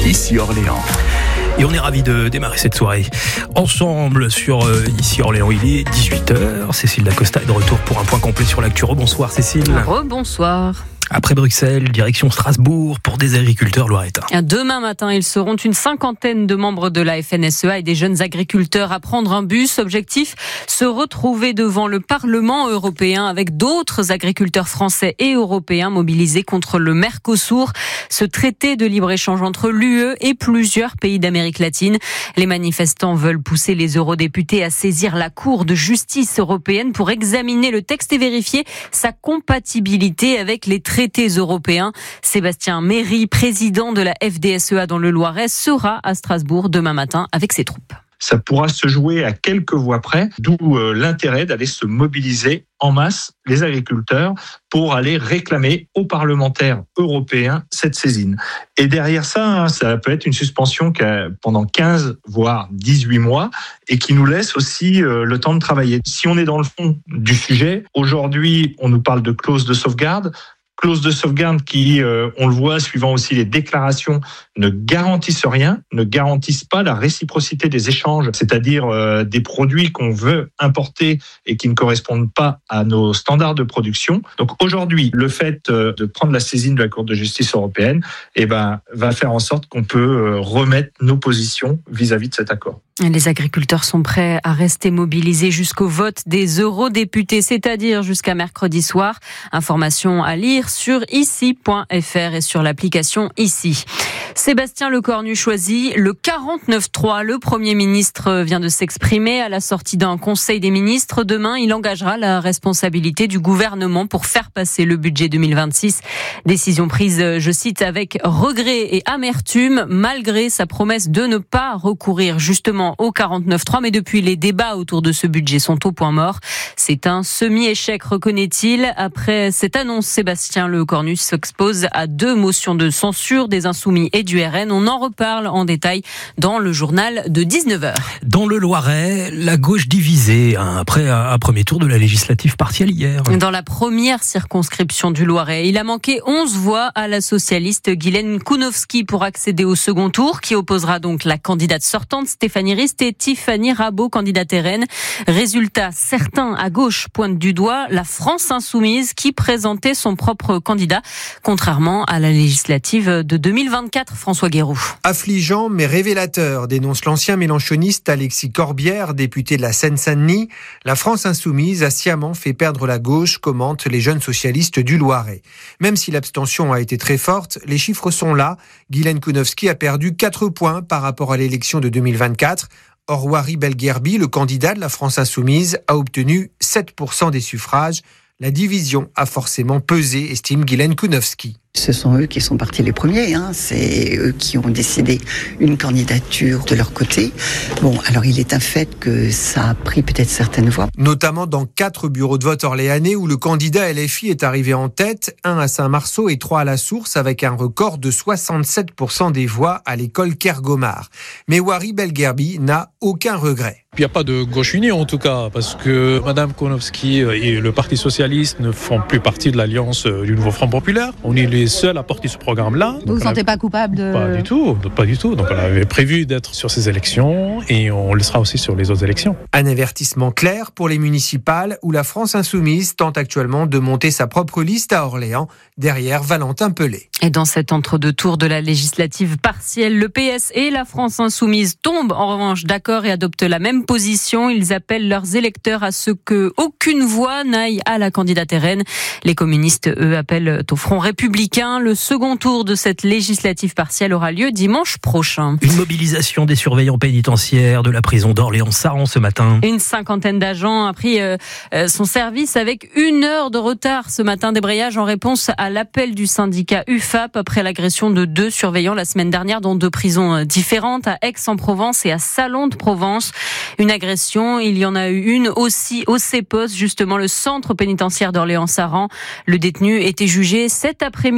Ici Orléans. Et on est ravis de démarrer cette soirée ensemble sur Ici Orléans. Il est 18h. Cécile Dacosta est de retour pour un point complet sur l'actu. Bonsoir Cécile. Rebonsoir. Après Bruxelles, direction Strasbourg pour des agriculteurs loiretains. Demain matin, ils seront une cinquantaine de membres de la FNSEA et des jeunes agriculteurs à prendre un bus. Objectif, se retrouver devant le Parlement européen avec d'autres agriculteurs français et européens mobilisés contre le Mercosur, ce traité de libre-échange entre l'UE et plusieurs pays d'Amérique latine. Les manifestants veulent pousser les eurodéputés à saisir la Cour de justice européenne pour examiner le texte et vérifier sa compatibilité avec les traités européens. Sébastien Méry, président de la FDSEA dans le Loiret, sera à Strasbourg demain matin avec ses troupes. Ça pourra se jouer à quelques voix près, d'où l'intérêt d'aller se mobiliser en masse, les agriculteurs, pour aller réclamer aux parlementaires européens cette saisine. Et derrière ça, ça peut être une suspension pendant 15, voire 18 mois, et qui nous laisse aussi le temps de travailler. Si on est dans le fond du sujet, aujourd'hui, on nous parle de clause de sauvegarde qui, on le voit, suivant aussi les déclarations, ne garantissent rien, ne garantissent pas la réciprocité des échanges, c'est-à-dire des produits qu'on veut importer et qui ne correspondent pas à nos standards de production. Donc aujourd'hui, le fait de prendre la saisine de la Cour de justice européenne, va faire en sorte qu'on peut remettre nos positions vis-à-vis de cet accord. Les agriculteurs sont prêts à rester mobilisés jusqu'au vote des eurodéputés, c'est-à-dire jusqu'à mercredi soir. Information à lire sur ici.fr et sur l'application Ici. Sébastien Lecornu choisit le 49.3. Le Premier ministre vient de s'exprimer à la sortie d'un conseil des ministres. Demain, il engagera la responsabilité du gouvernement pour faire passer le budget 2026. Décision prise, je cite, avec regret et amertume, malgré sa promesse de ne pas recourir justement au 49.3. Mais depuis, les débats autour de ce budget sont au point mort. C'est un semi-échec, reconnaît-il. Après cette annonce, Sébastien Lecornu s'expose à 2 motions de censure des Insoumis et du RN. On en reparle en détail dans le journal de 19h. Dans le Loiret, la gauche divisée après un premier tour de la législative partielle hier. Dans la première circonscription du Loiret, il a manqué 11 voix à la socialiste Guylaine Kounowski pour accéder au second tour, qui opposera donc la candidate sortante Stéphanie Rist et Tiffany Rabault, candidate RN. Résultat, certains à gauche pointent du doigt la France insoumise qui présentait son propre candidat, contrairement à la législative de 2024. François Guéroux. Affligeant mais révélateur, dénonce l'ancien mélenchoniste Alexis Corbière, député de la Seine-Saint-Denis. La France insoumise a sciemment fait perdre la gauche, commentent les jeunes socialistes du Loiret. Même si l'abstention a été très forte, les chiffres sont là. Guylaine Kounowski a perdu 4 points par rapport à l'élection de 2024. Or, Wari Belguerbi, le candidat de la France insoumise, a obtenu 7% des suffrages. La division a forcément pesé, estime Guylaine Kounowski. Ce sont eux qui sont partis les premiers, c'est eux qui ont décidé une candidature de leur côté. Bon, alors il est un fait que ça a pris peut-être certaines voix. Notamment dans 4 bureaux de vote orléanais où le candidat LFI est arrivé en tête, 1 à Saint-Marceau et 3 à la Source, avec un record de 67% des voix à l'école Kergomar. Mais Wari Belguerbi n'a aucun regret. Il n'y a pas de gauche unie en tout cas, parce que Mme Kounowski et le Parti Socialiste ne font plus partie de l'alliance du Nouveau Front Populaire. On est les seuls à porter ce programme-là. Vous ne vous sentez pas coupable de... Pas du tout. Donc on avait prévu d'être sur ces élections et on le sera aussi sur les autres élections. Un avertissement clair pour les municipales où la France insoumise tente actuellement de monter sa propre liste à Orléans, derrière Valentin Pelé. Et dans cet entre-deux tours de la législative partielle, le PS et la France insoumise tombent en revanche d'accord et adoptent la même position. Ils appellent leurs électeurs à ce que aucune voix n'aille à la candidate RN. Les communistes, eux, appellent au Front républicain. Le second tour de cette législative partielle aura lieu dimanche prochain. Une mobilisation des surveillants pénitentiaires de la prison d'Orléans-Saran ce matin. Une cinquantaine d'agents a pris son service avec 1 heure de retard ce matin. Débrayage en réponse à l'appel du syndicat UFAP après l'agression de 2 surveillants la semaine dernière dans 2 prisons différentes, à Aix-en-Provence et à Salon-de-Provence. Une agression, il y en a eu une aussi au CEPOS, justement le centre pénitentiaire d'Orléans-Saran. Le détenu était jugé cet après-midi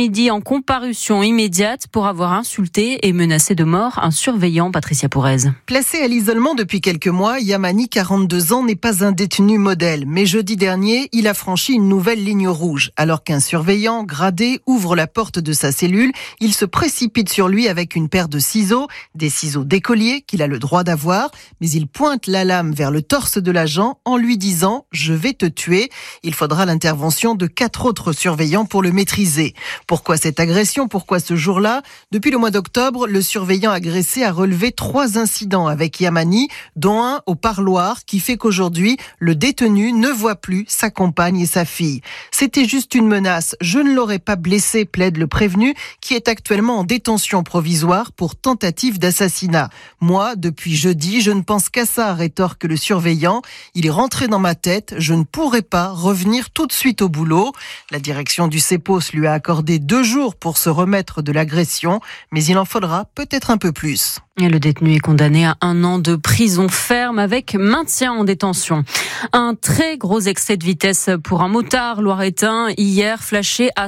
midi en comparution immédiate pour avoir insulté et menacé de mort un surveillant. Patricia Pourez. Placé à l'isolement depuis quelques mois, Yamani, 42 ans, n'est pas un détenu modèle. Mais jeudi dernier, il a franchi une nouvelle ligne rouge. Alors qu'un surveillant gradé ouvre la porte de sa cellule, il se précipite sur lui avec une paire de ciseaux, des ciseaux d'écolier qu'il a le droit d'avoir, mais il pointe la lame vers le torse de l'agent en lui disant « Je vais te tuer ». Il faudra l'intervention de 4 autres surveillants pour le maîtriser. Pourquoi cette agression ? Pourquoi ce jour-là ? Depuis le mois d'octobre, le surveillant agressé a relevé 3 incidents avec Yamani, dont un au parloir qui fait qu'aujourd'hui, le détenu ne voit plus sa compagne et sa fille. C'était juste une menace. Je ne l'aurais pas blessé, plaide le prévenu, qui est actuellement en détention provisoire pour tentative d'assassinat. Moi, depuis jeudi, je ne pense qu'à ça, rétorque le surveillant. Il est rentré dans ma tête, je ne pourrais pas revenir tout de suite au boulot. La direction du CEPOS lui a accordé 2 jours pour se remettre de l'agression, mais il en faudra peut-être un peu plus. Et le détenu est condamné à 1 an de prison ferme avec maintien en détention. Un très gros excès de vitesse pour un motard loiretain hier, flashé à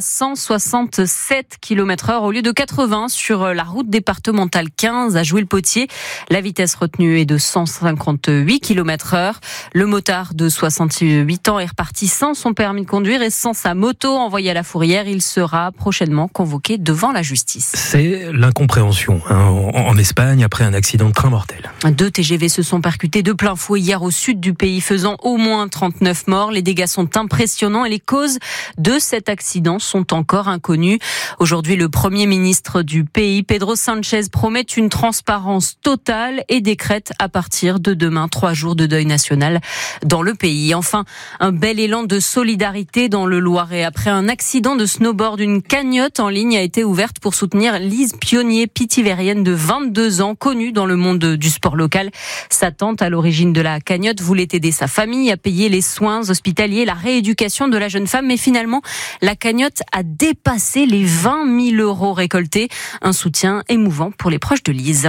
167 km/h au lieu de 80 sur la route départementale 15 à Jouy-le-Potier. La vitesse retenue est de 158 km/h. Le motard de 68 ans est reparti sans son permis de conduire et sans sa moto envoyée à la fourrière. Il sera prochainement convoqué devant la justice. C'est l'incompréhension en Espagne après un accident de train mortel. 2 TGV se sont percutés de plein fouet hier au sud du pays, faisant au moins 39 morts. Les dégâts sont impressionnants et les causes de cet accident sont encore inconnues. Aujourd'hui, le Premier ministre du pays, Pedro Sánchez, promet une transparence totale et décrète à partir de demain 3 jours de deuil national dans le pays. Enfin, un bel élan de solidarité dans le Loiret. Après un accident de snowboard, une cagnotte en ligne a été ouverte pour soutenir Lise Pionnier, pitivérienne de 22 ans, connue dans le monde du sport local. Sa tante, à l'origine de la cagnotte, voulait aider sa famille à payer les soins hospitaliers, la rééducation de la jeune femme. Mais finalement, la cagnotte a dépassé les 20 000 € récoltés. Un soutien émouvant pour les proches de Lise.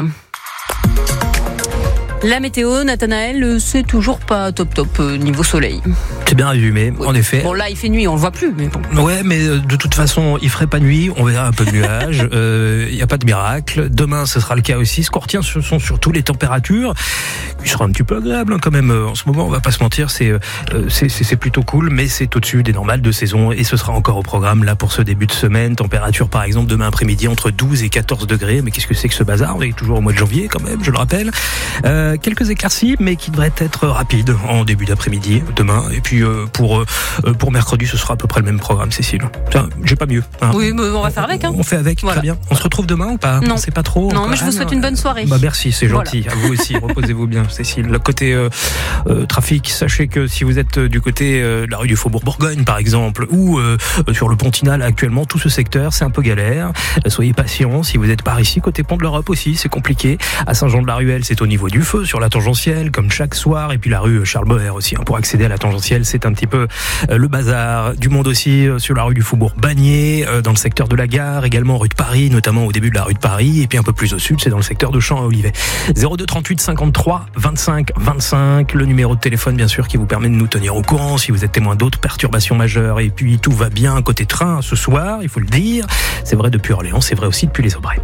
La météo, Nathanaël, c'est toujours pas top niveau soleil. C'est bien résumé, oui. En effet. Bon, là, il fait nuit, on le voit plus, mais bon. Ouais, mais de toute façon, il ferait pas nuit, on verra un peu de nuages. Il y a pas de miracle. Demain, ce sera le cas aussi. Ce qu'on retient, ce sont surtout les températures, qui seront un petit peu agréables quand même. En ce moment, on va pas se mentir, c'est plutôt cool, mais c'est au-dessus des normales de saison. Et ce sera encore au programme là pour ce début de semaine. Température, par exemple, demain après-midi entre 12 et 14 degrés. Mais qu'est-ce que c'est que ce bazar ? On est toujours au mois de janvier quand même, je le rappelle. Quelques éclaircies, mais qui devraient être rapides en début d'après-midi demain. Et puis pour mercredi, ce sera à peu près le même programme, Cécile. Tiens, j'ai pas mieux. Hein. Oui, mais on va faire avec. Hein. On fait avec, voilà. Très bien. On se retrouve demain ou pas ? Non, c'est pas trop. Non, mais je vous souhaite une bonne soirée. Bah merci, c'est gentil. Voilà. À vous aussi. Reposez-vous bien, Cécile. Le côté trafic, sachez que si vous êtes du côté de la rue du Faubourg-Bourgogne, par exemple, ou sur le Pont-Tinal actuellement, tout ce secteur, c'est un peu galère. Soyez patients. Si vous n'êtes par ici, côté Pont de l'Europe aussi, c'est compliqué. À Saint-Jean-de-la-Ruelle, c'est au niveau du feu sur la tangentielle, comme chaque soir, et puis la rue Charles-Boer aussi. Pour accéder à la tangentielle, c'est un petit peu le bazar. Du monde aussi sur la rue du Faubourg-Bagné, dans le secteur de la gare, également rue de Paris, notamment au début de la rue de Paris, et puis un peu plus au sud, c'est dans le secteur de Champs-Olivet. 02 38 53 25 25, le numéro de téléphone bien sûr qui vous permet de nous tenir au courant si vous êtes témoin d'autres perturbations majeures. Et puis tout va bien côté train ce soir, il faut le dire. C'est vrai depuis Orléans, c'est vrai aussi depuis les Aubrais.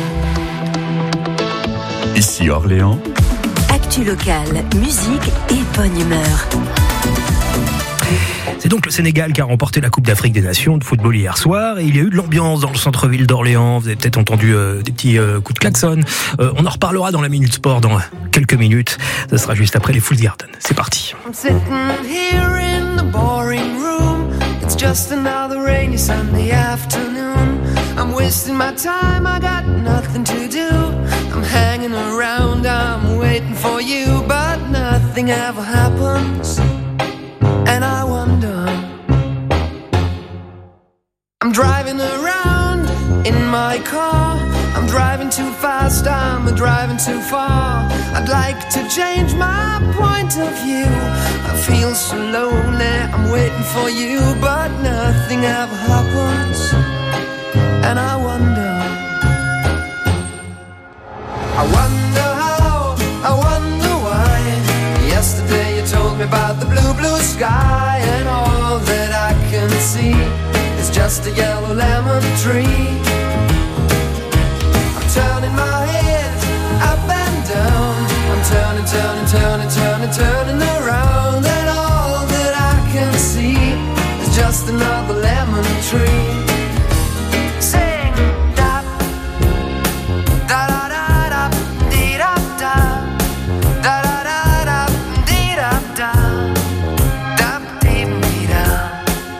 Ici Orléans. Actu locale, musique et bonne humeur. C'est donc le Sénégal qui a remporté la Coupe d'Afrique des Nations de football hier soir et il y a eu de l'ambiance dans le centre-ville d'Orléans. Vous avez peut-être entendu des petits coups de klaxon. On en reparlera dans la Minute Sport dans quelques minutes. Ça sera juste après les Fools Garden. C'est parti. I'm sitting here in the boring room. It's just another rainy Sunday afternoon. I'm wasting my time, I got nothing to do. I'm hanging around, I'm waiting for you, but nothing ever happens. And I wonder, I'm driving around in my car. I'm driving too fast, I'm driving too far. I'd like to change my point of view. I feel so lonely, I'm waiting for you, but nothing ever happens. And I wonder how, I wonder why. Yesterday you told me about the blue, blue sky, and all that I can see is just just a yellow lemon tree. I'm turning my head up and down. I'm turning, turning, turning, turning, turning around, and all that I can see is just another lemon tree. Sing da da da da da dee da da da da da da dee da da da dee dee da.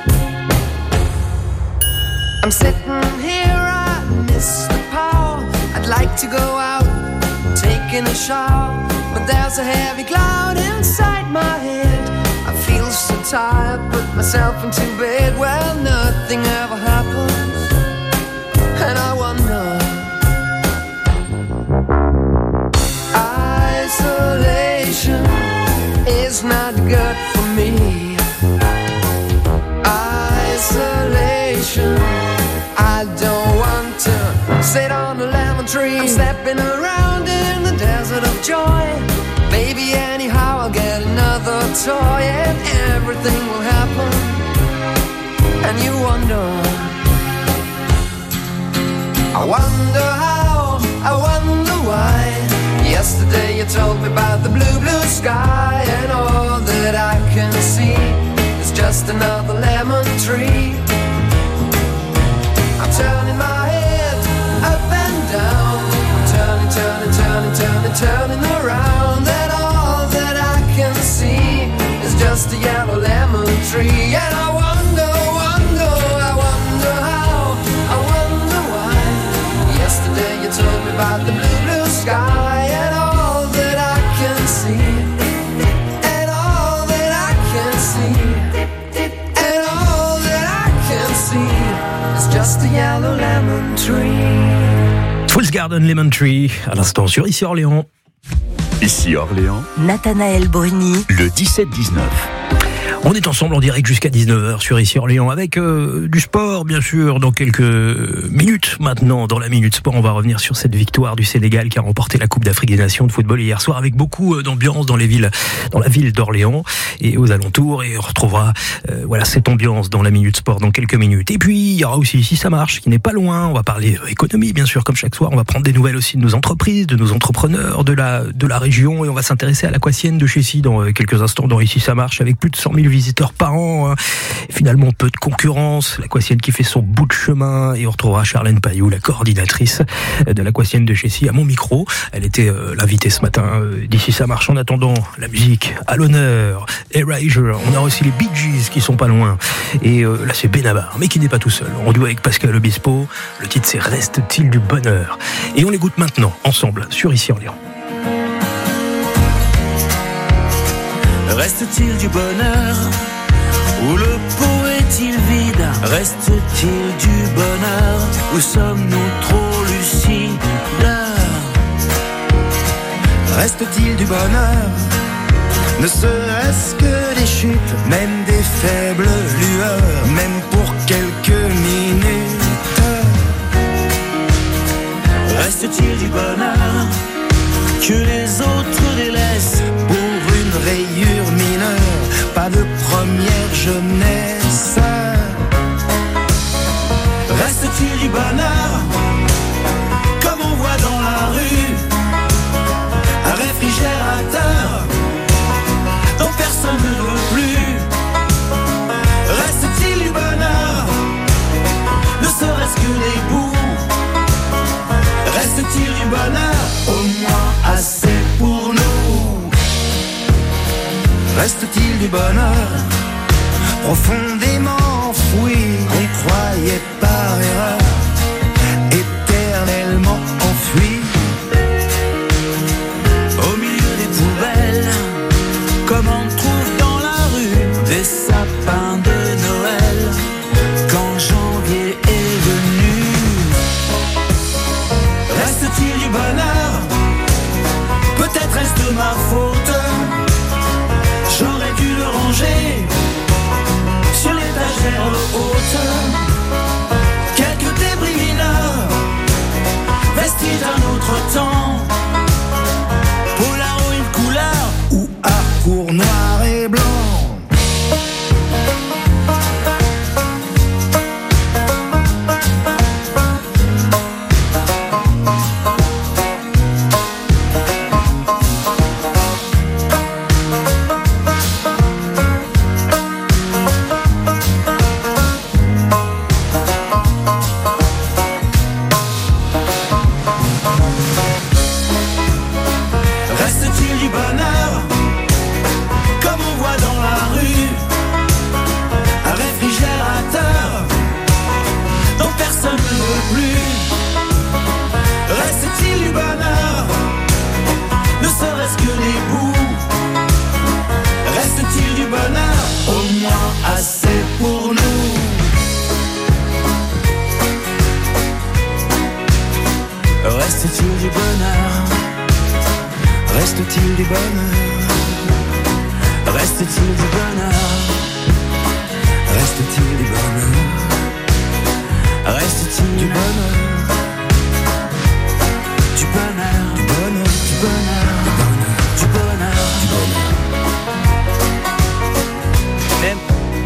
I'm sitting here, I miss the power. I'd like to go out, taking a shower, but there's a heavy cloud inside my head. I feel so tired, put myself into bed. Well, nothing ever happens, and I wonder. Isolation is not good for me. Isolation, I don't want to sit on a lemon tree. I'm stepping around in the desert of joy. Maybe anyhow I'll get another toy, and everything will happen, and you wonder. I wonder how, I wonder why. Yesterday you told me about the blue, blue sky, and all that I can see is just another lemon tree. I'm turning my head up and down. I'm turning, turning, turning, turning, turning around, and all that I can see is just a yellow lemon tree. And I wonder, wonder, I wonder how, I wonder why. Yesterday you told me about the blue, blue sky, and all that I can see, and all that I can see, and all that I can see is just a yellow lemon tree. Fool's Garden Lemon Tree, à l'instant sur Ici Orléans. Ici Orléans, Nathanaël Bruni, le 17-19. On est ensemble en direct jusqu'à 19h sur Ici Orléans avec du sport bien sûr dans quelques minutes. Maintenant dans la Minute Sport, on va revenir sur cette victoire du Sénégal qui a remporté la Coupe d'Afrique des Nations de football hier soir avec beaucoup d'ambiance dans la ville d'Orléans et aux alentours, et on retrouvera cette ambiance dans la Minute Sport dans quelques minutes. Et puis il y aura aussi Ici ça marche qui n'est pas loin, on va parler économie bien sûr comme chaque soir, on va prendre des nouvelles aussi de nos entreprises, de nos entrepreneurs de la région, et on va s'intéresser à l'Aquatienne de Chécy dans quelques instants dans Ici ça marche, avec plus de 100 000 visiteurs par an, et finalement peu de concurrence, l'Aquatienne qui fait son bout de chemin, et on retrouvera Charlène Pailloux, la coordinatrice de l'Aquatienne de Chécy, à mon micro. Elle était l'invitée ce matin d'Ici ça marche. En attendant, la musique à l'honneur, Erasure, on a aussi les Bee Gees qui sont pas loin, et là c'est Benabar, mais qui n'est pas tout seul, on joue avec Pascal Obispo, le titre c'est Reste-t-il du bonheur, et on l'écoute maintenant ensemble sur Ici Orléans. Reste-t-il du bonheur ou le pot est-il vide? Reste-t-il du bonheur ou sommes-nous trop lucides? Reste-t-il du bonheur, ne serait-ce que des chutes, même des faibles lueurs, même pour quelques minutes? Reste-t-il du bonheur que les autres délaissent pour une rayure mineure, pas de première jeunesse? Reste-t-il du bonheur, comme on voit dans la rue, un réfrigérateur dont personne ne veut plus? Reste-t-il du bonheur, ne serait-ce que des bouts? Reste-t-il du bonheur, au moins assez pour nous? Reste-t-il du bonheur, profondément enfoui, qu'on croyait par erreur, éternellement enfui? Au milieu des poubelles, comme on trouve dans la rue des sapins de Noël, quand janvier est venu. Reste-t-il du bonheur, peut-être est-ce de ma faute, j'aurais dû le ranger sur l'étagère haute. Quelques débris mineurs, vestiges d'un autre temps, Polaroid couleur ou Harcourt noir et blanc. Reste-t-il du bonheur? Reste-t-il du bonheur? Reste-t-il du bonheur? Reste-t-il du bonheur? Reste-t-il du bonheur? Du bonheur, du bonheur, du bonheur, du bonheur, du bonheur. Même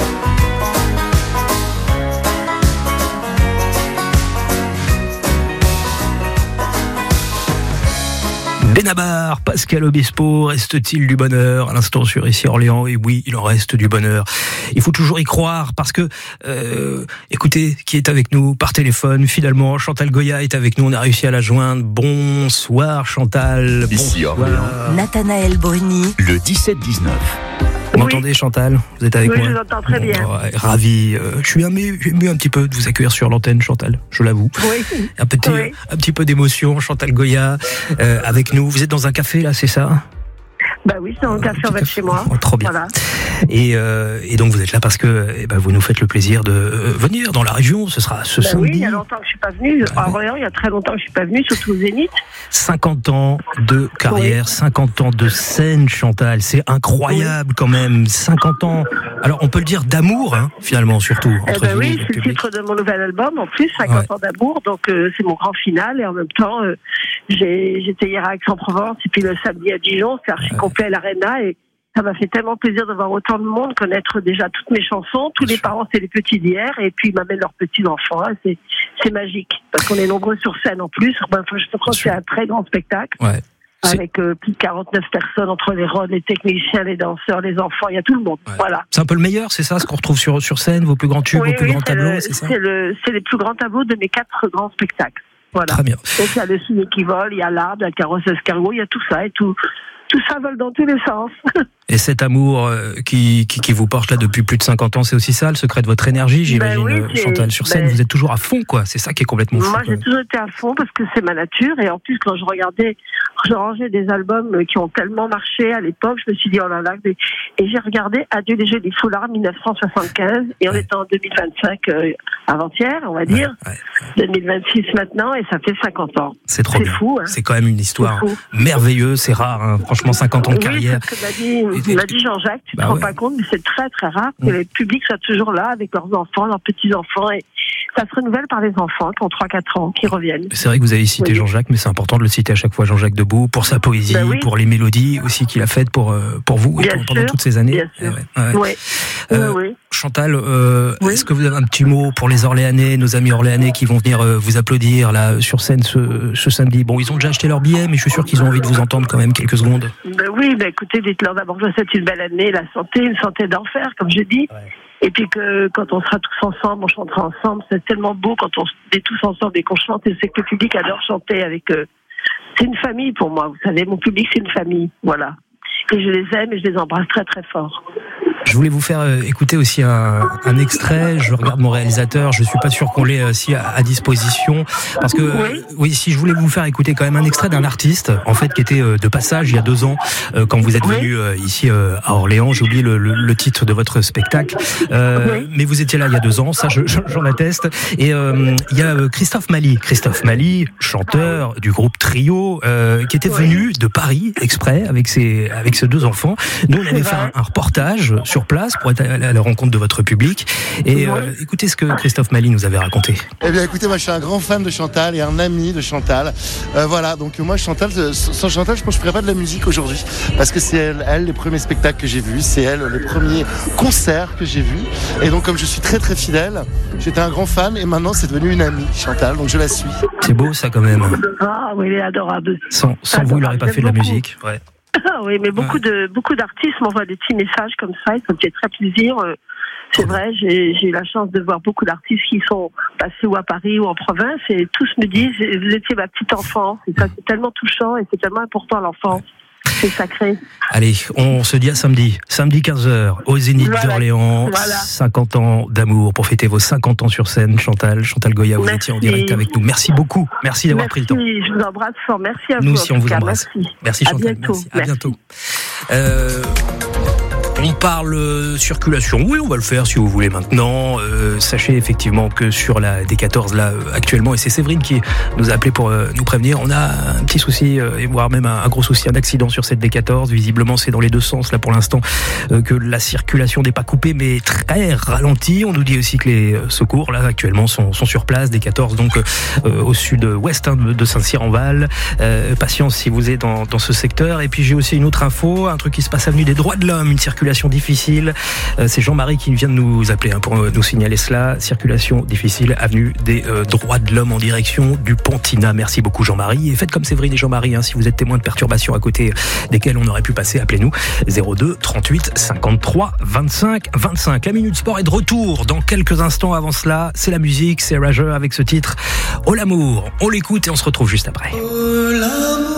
Benabar, Pascal Obispo, reste-t-il du bonheur à l'instant sur Ici Orléans? Et oui, il en reste du bonheur. Il faut toujours y croire parce que, écoutez, qui est avec nous par téléphone, finalement, Chantal Goya est avec nous, on a réussi à la joindre. Bonsoir Chantal. Ici Orléans. Nathanaël Bruni. Le 17-19. Vous m'entendez Chantal? Vous êtes avec moi? Oui, je vous entends très bien. Ravi. Je suis ému un petit peu de vous accueillir sur l'antenne, Chantal, je l'avoue. Oui. Un petit peu d'émotion, Chantal Goya avec nous. Vous êtes dans un café là, c'est ça? Bah oui, c'est un café en bas de chez moi. Oh, trop bien. Voilà. Et donc vous êtes là parce que vous nous faites le plaisir de venir dans la région. Ce sera ce samedi. Oui, il y a longtemps que je suis pas venue. À Orléans, il y a très longtemps que je suis pas venue, surtout au Zénith. 50 ans de carrière, 50 ans de scène, Chantal. C'est incroyable quand même. 50 ans. Alors on peut le dire d'amour, hein, finalement, surtout. Entre vous oui, et le c'est le public. titre de mon nouvel album. En plus, 50 ans d'amour. Donc c'est mon grand final. Et en même temps, j'étais hier à Aix-en-Provence et puis le samedi à Dijon. C'est archi complet à l'Arena. Et ça m'a fait tellement plaisir de voir autant de monde, connaître déjà toutes mes chansons. Tous les parents, c'est les petits d'hier. Et puis ils m'amènent leurs petits-enfants. C'est magique. Parce qu'on est nombreux sur scène en plus. Je crois que c'est un très grand spectacle. Ouais. Avec plus de 49 personnes entre les rôles, les techniciens, les danseurs, les enfants, il y a tout le monde. Ouais. Voilà. C'est un peu le meilleur, c'est ça, ce qu'on retrouve sur scène, vos plus grands tubes, vos plus grands tableaux, c'est ça? C'est les plus grands tableaux de mes 4 grands spectacles. Voilà. Très bien. Donc il y a le ciné qui vole, il y a l'arbre, il y a le carrosse escargot, il y a tout ça et tout ça vole dans tous les sens. Et cet amour qui vous porte là depuis plus de 50 ans, c'est aussi ça, le secret de votre énergie, j'imagine, oui, Chantal. Sur scène, vous êtes toujours à fond, quoi. C'est ça qui est complètement fou. Moi, j'ai toujours été à fond parce que c'est ma nature. Et en plus, quand je rangeais des albums qui ont tellement marché à l'époque, je me suis dit, oh là là. Et j'ai regardé Adieu les Jeux des Foulards 1975. Et on est en 2025 avant-hier, on va dire. 2026 maintenant. Et ça fait 50 ans. C'est trop bien. Fou, hein. C'est quand même une histoire merveilleuse. C'est rare, hein. Franchement, 50 ans de carrière. Oui, c'est ce que m'a dit Jean-Jacques. Tu te rends pas compte, mais c'est très très rare que le public soit toujours là avec leurs enfants, leurs petits-enfants. Et ça se renouvelle par les enfants qui ont 3-4 ans, qui reviennent. C'est vrai que vous avez cité Jean-Jacques, mais c'est important de le citer à chaque fois, Jean-Jacques Debout, pour sa poésie, pour les mélodies aussi qu'il a faites pour vous et pendant toutes ces années. Bien sûr. Chantal, est-ce que vous avez un petit mot pour les Orléanais, nos amis Orléanais qui vont venir vous applaudir là sur scène ce samedi? Bon, ils ont déjà acheté leurs billets, mais je suis sûr qu'ils ont envie de vous entendre quand même quelques secondes. Oui, écoutez, dites-leur d'abord que je vous souhaite une belle année, la santé, une santé d'enfer, comme je dis. Et puis que quand on sera tous ensemble, on chantera ensemble. C'est tellement beau quand on est tous ensemble et qu'on chante. Et c'est que le public adore chanter avec eux. C'est une famille pour moi, vous savez. Mon public, c'est une famille. Voilà. Et je les aime et je les embrasse très très fort. Je voulais vous faire écouter aussi un extrait. Je regarde mon réalisateur. Je suis pas sûr qu'on l'ait aussi à disposition parce que si je voulais vous faire écouter quand même un extrait d'un artiste en fait qui était de passage il y a 2 ans quand vous êtes venu ici à Orléans. J'ai oublié le titre de votre spectacle, mais vous étiez là il y a 2 ans. Ça, j'en atteste. Et il y a Christophe Mali, chanteur du groupe Trio, qui était venu de Paris exprès avec ses 2 enfants. Nous, on avait fait un reportage sur place pour être à la rencontre de votre public. Et écoutez ce que Christophe Mali nous avait raconté. Eh bien, écoutez, moi, je suis un grand fan de Chantal et un ami de Chantal. Voilà, donc moi, Chantal, sans Chantal, je pense que je ne ferais pas de la musique aujourd'hui. Parce que c'est elle les premiers spectacles que j'ai vus, c'est elle les premiers concerts que j'ai vus. Et donc, comme je suis très, très fidèle, j'étais un grand fan et maintenant, c'est devenu une amie, Chantal, donc je la suis. C'est beau, ça, quand même. Ah oui, il est adorable. Sans vous, il n'aurait pas fait de la musique. Oui, mais beaucoup d'artistes m'envoient des petits messages comme ça, et ça me fait très plaisir. C'est vrai, j'ai eu la chance de voir beaucoup d'artistes qui sont passés ou à Paris ou en province, et tous me disent, vous étiez ma petite enfance. Et ça, c'est tellement touchant et c'est tellement important l'enfance. C'est sacré. Allez, on se dit à samedi 15h au Zénith d'Orléans. 50 ans d'amour pour fêter vos 50 ans sur scène. Chantal Goya, vous étiez en direct avec nous. Merci beaucoup. Merci d'avoir pris le temps. Je vous embrasse fort. Merci à vous. Nous aussi, on vous embrasse. Merci Chantal. À bientôt. Merci. À bientôt. On parle circulation. Oui, on va le faire si vous voulez maintenant. Sachez effectivement que sur la D14 là actuellement, et c'est Séverine qui nous a appelé pour nous prévenir, on a un petit souci et voire même un gros souci, un accident sur cette D14. Visiblement, c'est dans les deux sens là pour l'instant que la circulation n'est pas coupée mais très ralentie. On nous dit aussi que les secours là actuellement sont sur place. D14 donc au sud-ouest de Saint-Cyr-en-Val. Patience si vous êtes dans ce secteur. Et puis j'ai aussi une autre info, un truc qui se passe avenue des Droits de l'Homme, une circulation difficile. C'est Jean-Marie qui vient de nous appeler pour nous signaler cela. Circulation difficile, avenue des Droits de l'Homme en direction du Pontina. Merci beaucoup Jean-Marie. Et faites comme Séverine et Jean-Marie, si vous êtes témoin de perturbations à côté desquelles on aurait pu passer, appelez-nous 02 38 53 25 25. La Minute Sport est de retour dans quelques instants. Avant cela, c'est la musique, c'est Erasure avec ce titre Oh l'amour. On l'écoute et on se retrouve juste après. Oh l'amour.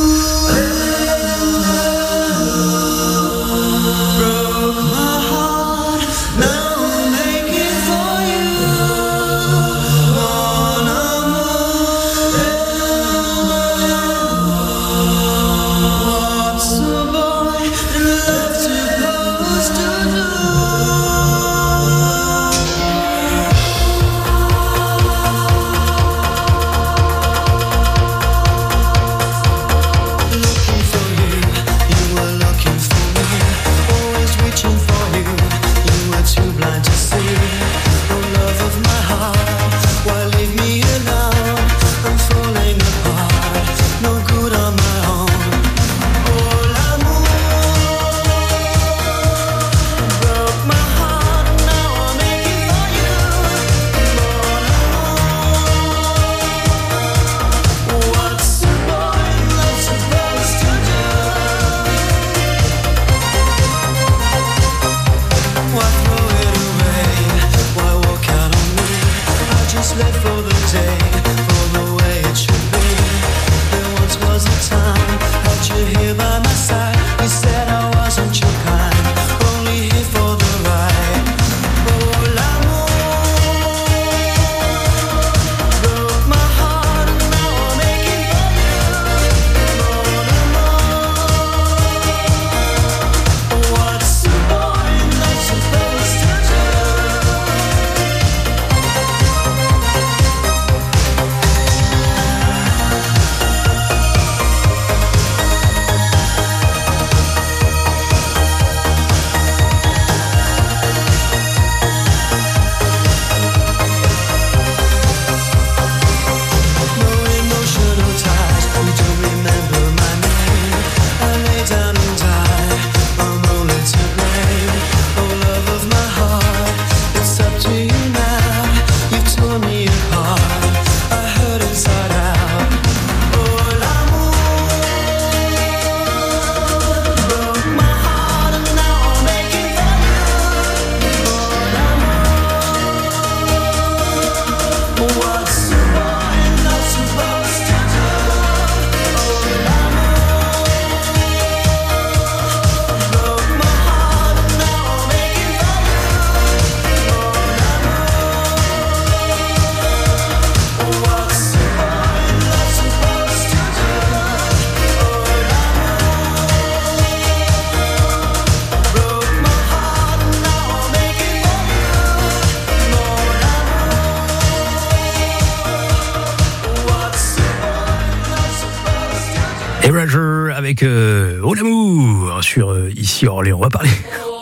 Erasure avec Oh l'amour sur ici Orléans. On va parler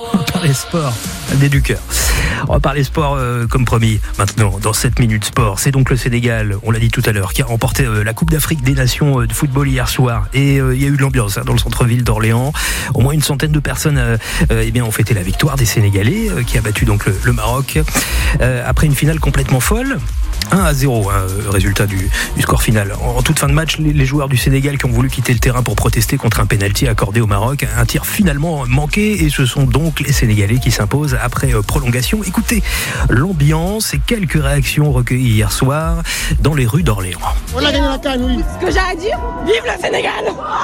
sport, des du cœur. On va parler sport comme promis maintenant dans cette minute sport. C'est donc le Sénégal, on l'a dit tout à l'heure, qui a remporté la Coupe d'Afrique des Nations de football hier soir. Et il y a eu de l'ambiance dans le centre-ville d'Orléans. Au moins une centaine de personnes ont fêté la victoire des Sénégalais qui a battu donc le Maroc après une finale complètement folle. 1-0, résultat du score final. En toute fin de match, les joueurs du Sénégal qui ont voulu quitter le terrain pour protester contre un pénalty accordé au Maroc, un tir finalement manqué, et ce sont donc les Sénégalais qui s'imposent après prolongation. Écoutez l'ambiance et quelques réactions recueillies hier soir dans les rues d'Orléans. On a gagné la CAN, oui. Ce que j'ai à dire, vive le Sénégal!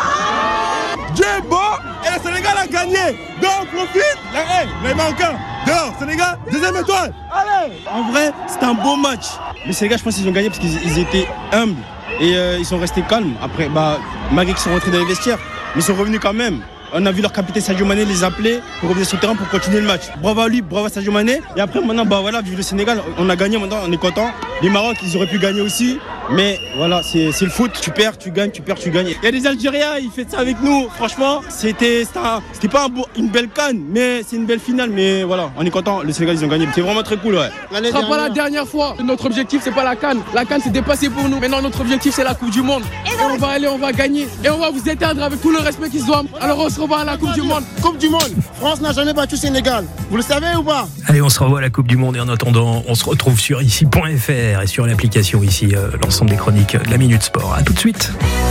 Dieu est bon et le Sénégal a gagné. Donc on profite. Les Marocains, dehors, Sénégal, deuxième étoile. Allez. En vrai, c'était un beau match. Les Sénégal, je pense qu'ils ont gagné parce qu'ils étaient humbles et ils sont restés calmes. Après, malgré qu'ils sont rentrés dans les vestiaires, mais ils sont revenus quand même. On a vu leur capitaine Sadio Mané les appeler pour revenir sur le terrain pour continuer le match. Bravo à lui, bravo à Sadio Mané. Et après maintenant, vive le Sénégal, on a gagné, maintenant on est content. Les Maroc, ils auraient pu gagner aussi. Mais voilà, c'est le foot, tu perds, tu gagnes, tu perds, tu gagnes. Il y a des Algériens, ils font ça avec nous. Franchement, c'était pas une belle CAN, mais c'est une belle finale. Mais voilà, on est content, le Sénégal, ils ont gagné. C'est vraiment très cool, ouais. Ce sera pas la dernière fois. Notre objectif, c'est pas la CAN. La CAN, c'est dépassé pour nous. Maintenant, notre objectif, c'est la Coupe du Monde. Et on va aller, on va gagner. Et on va vous éteindre avec tout le respect qu'ils se doivent. Alors on se revoit à la Coupe du Monde. Coupe du Monde. France n'a jamais battu Sénégal. Vous le savez ou pas? Allez, on se revoit à la Coupe du Monde et en attendant, on se retrouve sur ici.fr et sur l'application ici, l'ensemble des chroniques de la Minute Sport. À tout de suite.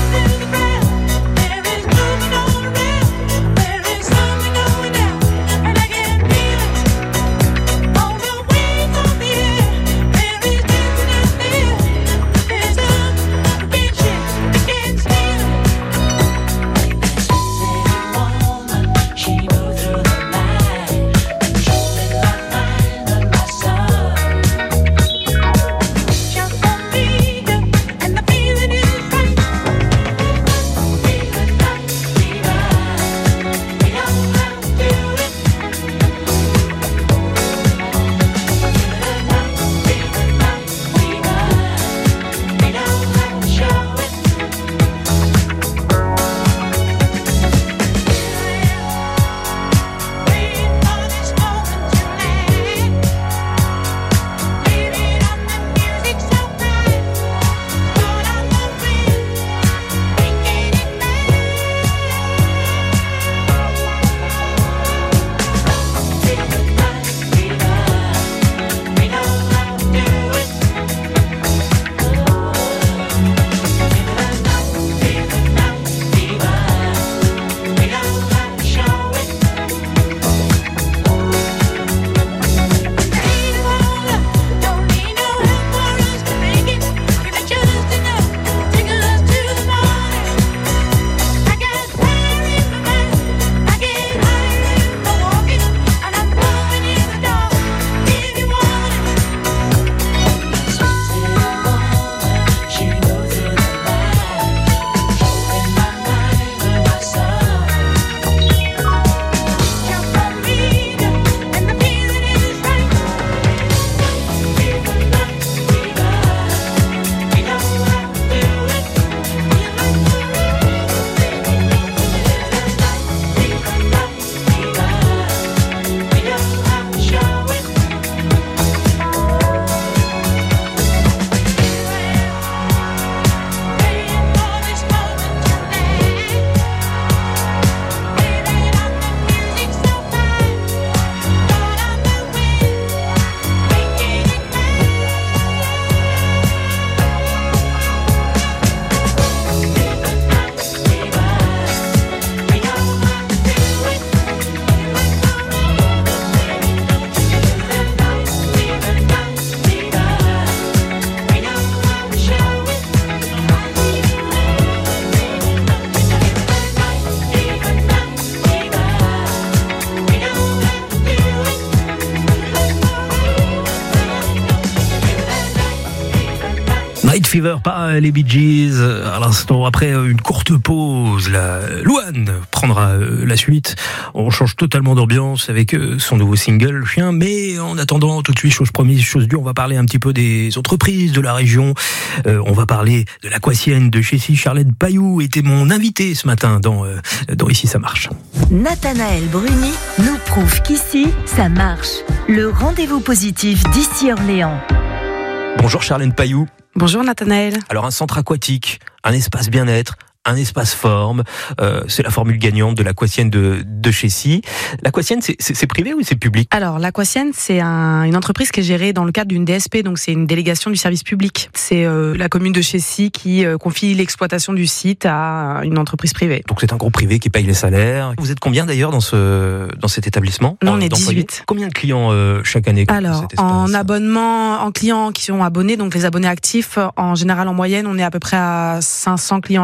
Night Fever par les Bee Gees. À l'instant, après une courte pause, la Louane prendra la suite. On change totalement d'ambiance avec son nouveau single Chien, mais en attendant, tout de suite, chose promise, chose due, on va parler un petit peu des entreprises de la région. On va parler de l'Aquatienne de Chessy. Charlène Pailloux était mon invité ce matin dans Ici ça marche. Nathanaël Bruni nous prouve qu'ici ça marche. Le rendez-vous positif d'Ici Orléans. Bonjour Charlène Pailloux. Bonjour Nathanaël. Alors un centre aquatique, un espace bien-être, un espace forme, c'est la formule gagnante de l'Aquatienne de Chessy. L'Aquatienne, c'est privé ou c'est public? Alors l'Aquatienne, c'est une entreprise qui est gérée dans le cadre d'une DSP, donc c'est une délégation du service public. C'est la commune de Chessy qui confie l'exploitation du site à une entreprise privée. Donc c'est un groupe privé qui paye les salaires. Vous êtes combien d'ailleurs dans cet établissement? Nous, on est 18. Combien de clients chaque année? Alors en abonnement, en clients qui sont abonnés, donc les abonnés actifs, en général en moyenne, on est à peu près à 500 clients actifs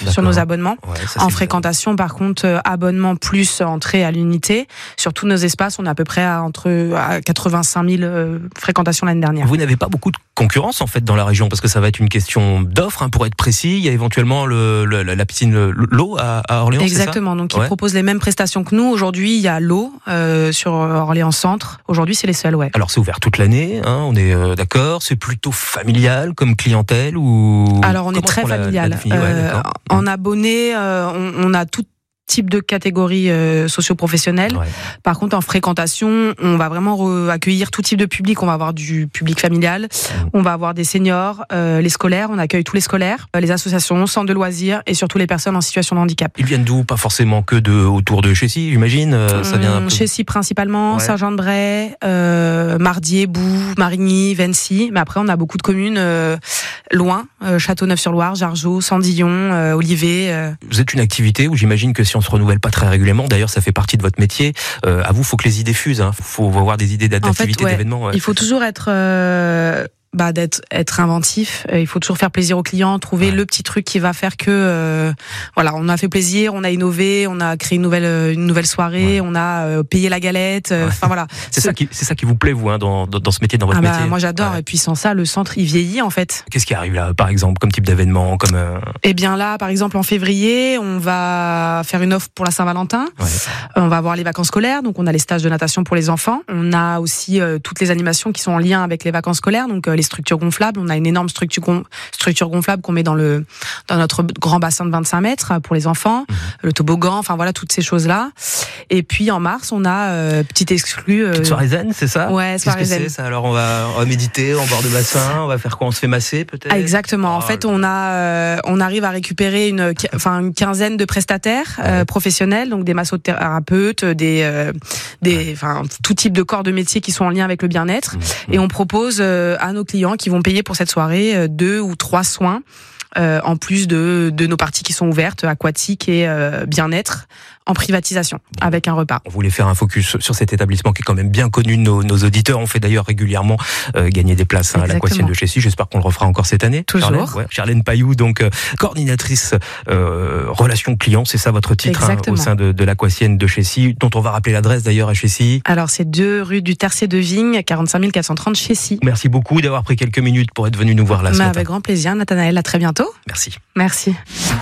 sur nos abonnements. Ouais, ça, en fréquentation, par contre, abonnement plus entrée à l'unité. Sur tous nos espaces, on est à peu près à 85 000 fréquentations l'année dernière. Vous n'avez pas beaucoup de concurrence en fait dans la région, parce que ça va être une question d'offre, pour être précis. Il y a éventuellement la piscine l'eau à Orléans. Exactement, donc ils proposent les mêmes prestations que nous. Aujourd'hui, il y a l'eau sur Orléans Centre. Aujourd'hui, c'est les seuls, ouais. Alors c'est ouvert toute l'année, on est d'accord. C'est plutôt familial comme clientèle ou... Alors on est très familial. En abonné, on a tout type de catégories socio-professionnelles. Ouais. Par contre, en fréquentation, on va vraiment accueillir tout type de public. On va avoir du public familial, on va avoir des seniors, les scolaires, on accueille tous les scolaires, les associations, centres de loisirs et surtout les personnes en situation de handicap. Ils viennent d'où? Pas forcément que autour de Chécy, j'imagine. Ça vient Chécy principalement, Saint-Jean-de-Bray, Mardier, Boux, Marigny, Vency. Mais après, on a beaucoup de communes loin, Châteauneuf-sur-Loire, Jargeau, Sandillon, Olivet. Vous êtes une activité où j'imagine que si on se renouvelle pas très régulièrement, d'ailleurs ça fait partie de votre métier, à vous, faut que les idées fusent, faut avoir des idées d'activités, d'événements. Ouais. Il faut toujours être inventif, il faut toujours faire plaisir aux clients, trouver le petit truc qui va faire que on a fait plaisir, on a innové, on a créé une nouvelle soirée, on a payé la galette, voilà. C'est ça qui vous plaît, vous, dans ce métier, dans votre métier. Moi j'adore, et puis sans ça le centre il vieillit en fait. Qu'est-ce qui arrive là, par exemple, comme type d'événement, comme Eh bien là, par exemple en février, on va faire une offre pour la Saint-Valentin. On va avoir les vacances scolaires, donc on a les stages de natation pour les enfants, on a aussi toutes les animations qui sont en lien avec les vacances scolaires, donc les structures gonflables. On a une énorme structure gonflable qu'on met dans notre grand bassin de 25 mètres pour les enfants, le toboggan, toutes ces choses-là. Et puis en mars, on a petite exclue. Petite soirée zen, c'est ça? Ouais, soirée zen. C'est ça. Alors on va méditer en bord de bassin, on va faire quoi? On se fait masser peut-être? Exactement. En fait, on arrive à récupérer une quinzaine de prestataires professionnels, donc des massothérapeutes, tout type de corps de métier qui sont en lien avec le bien-être. Et on propose à nos clients qui vont payer pour cette soirée 2 ou 3 soins en plus de nos parties qui sont ouvertes, aquatiques et bien-être, en privatisation, avec un repas. On voulait faire un focus sur cet établissement qui est quand même bien connu de nos auditeurs. On fait d'ailleurs régulièrement gagner des places à l'Aquatienne de Chécy. J'espère qu'on le refera encore cette année. Toujours. Charlène Pailloux, donc coordinatrice relations clients, c'est ça votre titre au sein de l'Aquatienne de Chécy, dont on va rappeler l'adresse d'ailleurs à Chécy. Alors c'est 2 rue du Tercier de Vigne, 45 430 Chécy. Merci beaucoup d'avoir pris quelques minutes pour être venu nous voir là ce matin. Avec grand plaisir, Nathanaël, à très bientôt. Merci. Merci.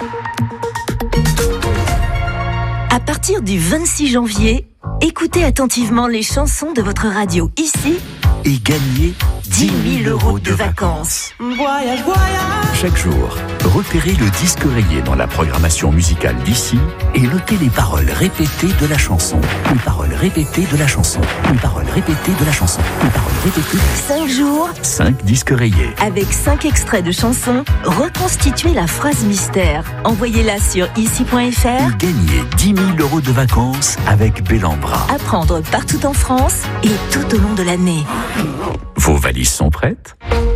À partir du 26 janvier, écoutez attentivement les chansons de votre radio ici et gagnez 10 000 € de vacances. Voyage, voyage. Chaque jour, repérez le disque rayé dans la programmation musicale d'ici et notez les paroles répétées de la chanson. Une parole répétée de la chanson. Une parole répétée de la chanson. Une parole répétée. 5 jours. 5 disques rayés. Avec 5 extraits de chansons, reconstituez la phrase mystère. Envoyez-la sur ici.fr. Et gagnez 10 000 € de vacances avec Bellambra. À prendre partout en France et tout au long de l'année. Vos valises sont prêtes?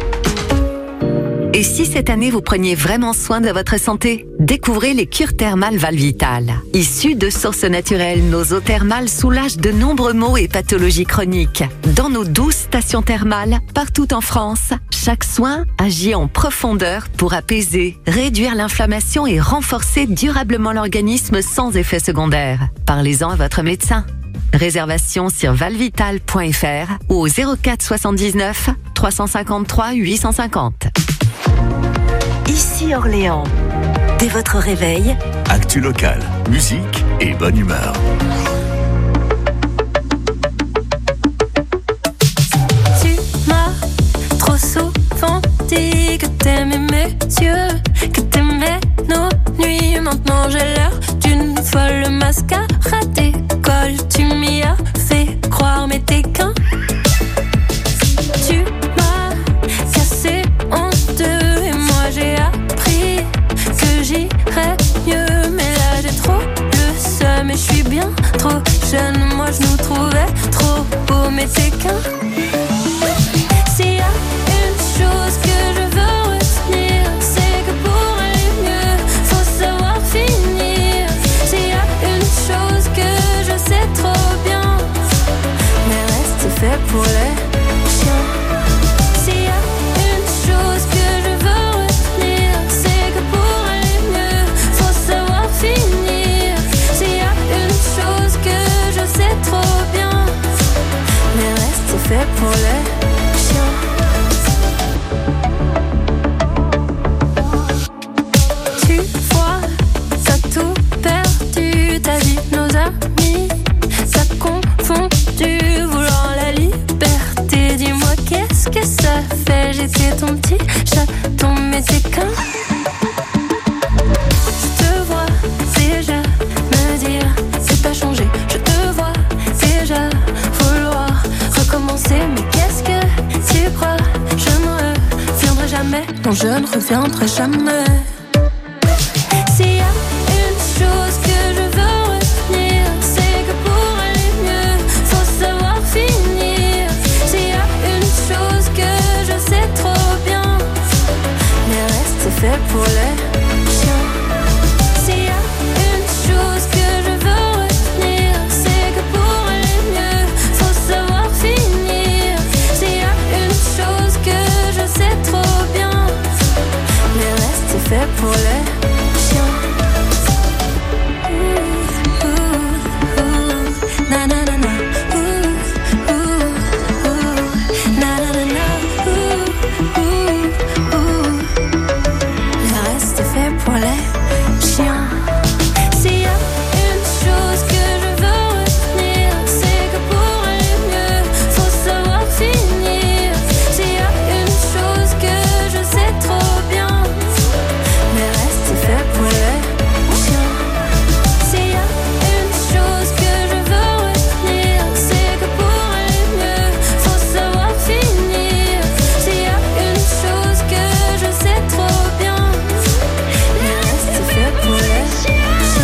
Et si cette année vous preniez vraiment soin de votre santé? Découvrez les cures thermales Valvital. Issues de sources naturelles, nos eaux thermales soulagent de nombreux maux et pathologies chroniques. Dans nos 12 stations thermales, partout en France, chaque soin agit en profondeur pour apaiser, réduire l'inflammation et renforcer durablement l'organisme sans effet secondaire. Parlez-en à votre médecin. Réservation sur valvital.fr ou au 04 79 353 850. Ici Orléans. Dès votre réveil, actu local, musique et bonne humeur. Tu m'as trop souvent dit que t'aimais mes yeux, que t'aimais nos nuits. Maintenant j'ai l'air d'une folle mascarade. Tu m'y as fait croire, mais t'es qu'un. Tu m'as cassé en deux et moi j'ai appris que j'irais mieux. Mais là j'ai trop le seum et je suis bien trop jeune. Moi je nous trouvais trop beaux, mais t'es qu'un. S'il y a une chose que je veux retenir, c'est que pour aller mieux, faut savoir finir. S'il y a une chose que je sais trop bien, mais reste fait pour les chiens. S'il y a une chose que je veux retenir, c'est que pour aller mieux, faut pour les chiens. Tu vois, ça tout perdu, ta vie, nos amis, ça confondu, voulant la liberté. Dis-moi qu'est-ce que ça fait, j'étais ton petit chaton, mais t'es qu'un. Je te vois déjà me dire, c'est pas changé. Je te vois déjà vouloir recommencer, mais qu'est-ce que tu crois? Je ne reviendrai jamais, non je ne reviendrai jamais. S'il y a une chose que je veux retenir, c'est que pour aller mieux, faut savoir finir. S'il y a une chose que je sais trop bien, les restes c'est fait pour les chiens. S'il y a une chose que je veux retenir, c'est que pour aller mieux, faut savoir finir. S'il y a une chose que je sais trop bien, les restes c'est fait pour les chiens. Na na na na, na na na na, le reste est fait pour les chiens. S'il y a une chose que je veux retenir, c'est que pour aller mieux, faut savoir finir. S'il y a une chose que je sais trop bien, le reste est fait pour les chiens. S'il y a une chose que je veux retenir, c'est que pour aller mieux, faut savoir finir. S'il y a une chose que je sais trop bien, le reste est fait pour les chiens.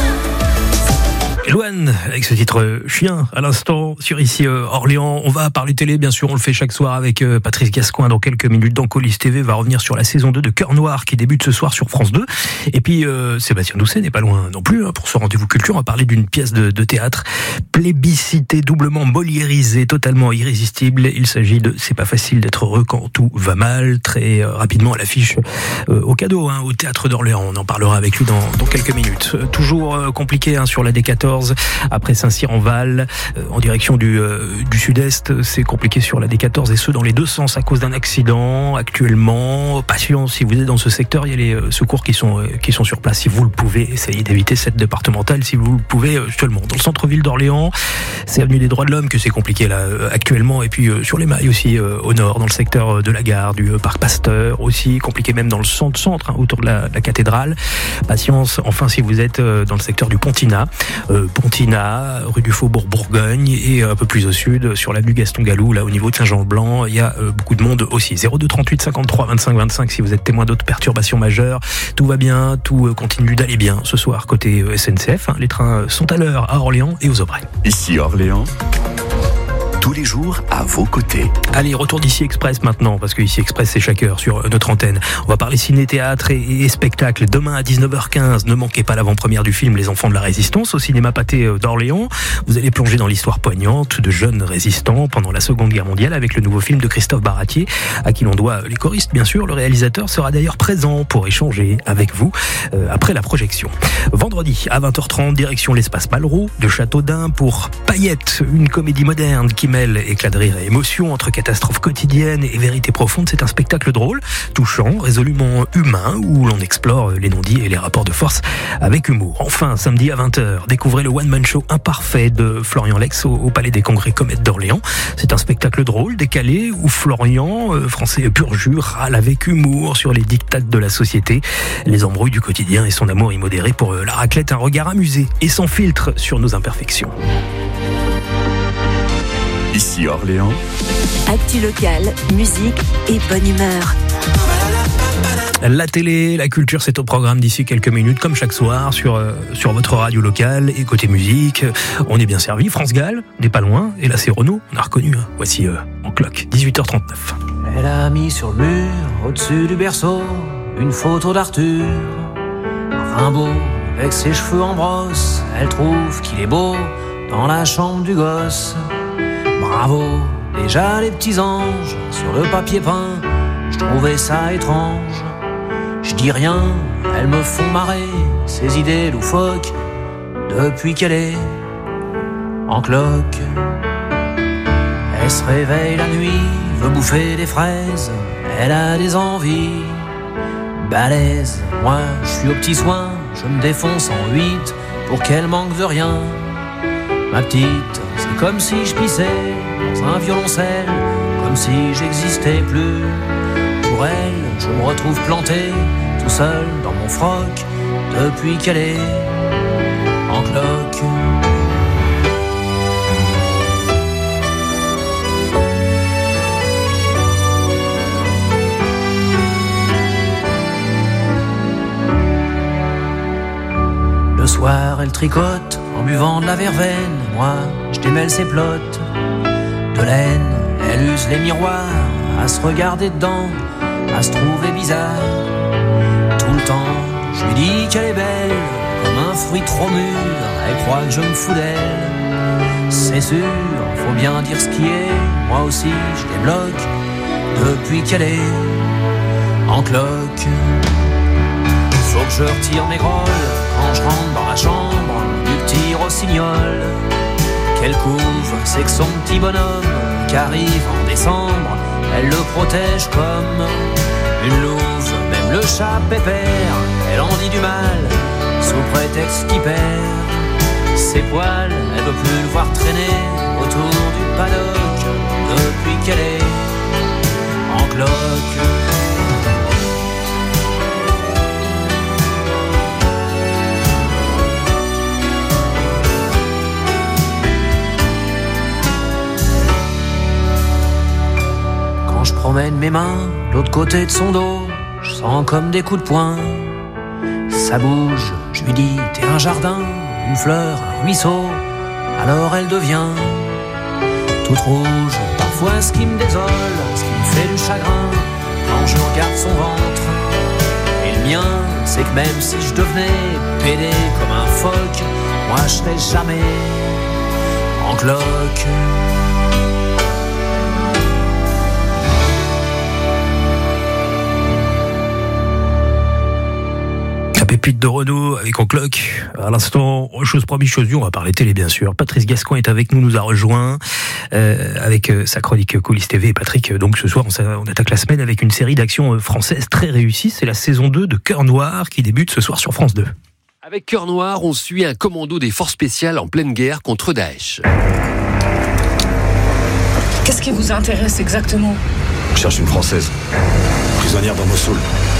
Elouane, avec ce titre Chien, à l'instant, sur ici Orléans. On va parler télé, bien sûr, on le fait chaque soir avec Patrice Gascoin dans quelques minutes. Dans Colis TV va revenir sur la saison 2 de Cœur Noir qui débute ce soir sur France 2. Et puis Sébastien Doucet n'est pas loin non plus pour ce rendez-vous culture. On va parler d'une pièce de théâtre plébiscitée, doublement moliérisée, totalement irrésistible. Il s'agit de C'est pas facile d'être heureux quand tout va mal. Très rapidement à l'affiche au cadeau, au théâtre d'Orléans. On en parlera avec lui dans quelques minutes. Toujours compliqué sur la D14 après Saint-Cyr-en-Val en direction du sud-est. C'est compliqué sur la D14 et ce dans les deux sens à cause d'un accident actuellement. Patience, si vous êtes dans ce secteur, il y a les secours qui sont sur place. Si vous le pouvez, essayez d'éviter cette départementale si vous le pouvez seulement. Dans le centre-ville d'Orléans, c'est avenue des Droits de l'Homme que c'est compliqué là actuellement, et puis sur les Mailles aussi au nord, dans le secteur de la gare, du parc Pasteur aussi, compliqué même dans le centre autour de la cathédrale. Patience, enfin si vous êtes dans le secteur du Pontina, rue du Faubourg Bourgogne, et un peu plus au sud, sur l'avenue Gaston Gallou, là au niveau de Saint-Jean-Blanc, il y a beaucoup de monde aussi. 02 38 53 25 25 si vous êtes témoin d'autres perturbations majeures. Tout va bien, tout continue d'aller bien ce soir côté SNCF. Les trains sont à l'heure à Orléans et aux Aubrais. Ici Orléans, tous les jours à vos côtés. Allez, retour d'Ici Express maintenant, parce que Ici Express c'est chaque heure sur notre antenne. On va parler ciné-théâtre et spectacle. Demain à 19h15, ne manquez pas l'avant-première du film Les Enfants de la Résistance au cinéma Pathé d'Orléans. Vous allez plonger dans l'histoire poignante de jeunes résistants pendant la Seconde Guerre mondiale avec le nouveau film de Christophe Baratier, à qui l'on doit les choristes bien sûr. Le réalisateur sera d'ailleurs présent pour échanger avec vous après la projection. Vendredi à 20h30, direction l'espace Malraux de Châteaudun pour Paillettes, une comédie moderne qui mêle éclat de rire et émotion entre catastrophes quotidiennes et vérité profonde. C'est un spectacle drôle, touchant, résolument humain, où l'on explore les non-dits et les rapports de force avec humour. Enfin, samedi à 20h, découvrez le one-man show imparfait de Florian Lex au Palais des Congrès Comète d'Orléans. C'est un spectacle drôle, décalé, où Florian, français pur jus, râle avec humour sur les dictates de la société, les embrouilles du quotidien et son amour immodéré pour la raclette, un regard amusé et sans filtre sur nos imperfections. Ici Orléans, Actu locale, musique et bonne humeur. La télé, la culture, c'est au programme d'ici quelques minutes, comme chaque soir, sur votre radio locale. Et côté musique, on est bien servi. France Gall n'est pas loin. Et là, c'est Renaud, on a reconnu. Voici en cloque, 18h39. Elle a mis sur le mur, au-dessus du berceau, une photo d'Arthur. Rimbaud, avec ses cheveux en brosse, elle trouve qu'il est beau dans la chambre du gosse. Bravo, déjà les petits anges sur le papier peint, je trouvais ça étrange. Je dis rien, elles me font marrer, ces idées loufoques, depuis qu'elle est en cloque. Elle se réveille la nuit, veut bouffer des fraises, elle a des envies balèzes. Moi, je suis aux petits soins, je me défonce en 8 pour qu'elle manque de rien. Ma petite, c'est comme si je pissais dans un violoncelle, comme si j'existais plus. Pour elle, je me retrouve planté, tout seul dans mon froc, depuis qu'elle est en cloque. Le soir, elle tricote en buvant de la verveine. Moi, je démêle ses plottes de laine. Elle use les miroirs à se regarder dedans, à se trouver bizarre. Tout le temps, je lui dis qu'elle est belle, comme un fruit trop mûr. Elle croit que je me fous d'elle. C'est sûr, faut bien dire ce qui est. Moi aussi, je débloque depuis qu'elle est en cloque. Faut que je retire mes grolles quand je rentre dans la chambre du petit rossignol. Qu'elle couvre, c'est que son petit bonhomme qu'arrive en décembre, elle le protège comme une louve. Même le chat pépère, elle en dit du mal sous prétexte qu'il perd ses poils. Elle veut plus le voir traîner autour du paddock depuis qu'elle est en cloque. Je promène mes mains de l'autre côté de son dos, je sens comme des coups de poing. Ça bouge, je lui dis t'es un jardin, une fleur, un ruisseau. Alors elle devient toute rouge. Parfois ce qui me désole, ce qui me fait du chagrin, quand je regarde son ventre et le mien, c'est que même si je devenais pédé comme un phoque, moi je serais jamais en cloque. Pépite de Renaud avec En Cloque. À l'instant, chose promise, chose due, on va parler télé bien sûr. Patrice Gascon est avec nous a rejoint avec sa chronique Coulisses TV. Et Patrick, donc ce soir, on attaque la semaine avec une série d'actions françaises très réussies. C'est la saison 2 de Cœur Noir qui débute ce soir sur France 2. Avec Cœur Noir, on suit un commando des forces spéciales en pleine guerre contre Daesh. Qu'est-ce qui vous intéresse exactement ? Je cherche une Française, prisonnière dans Mossoul.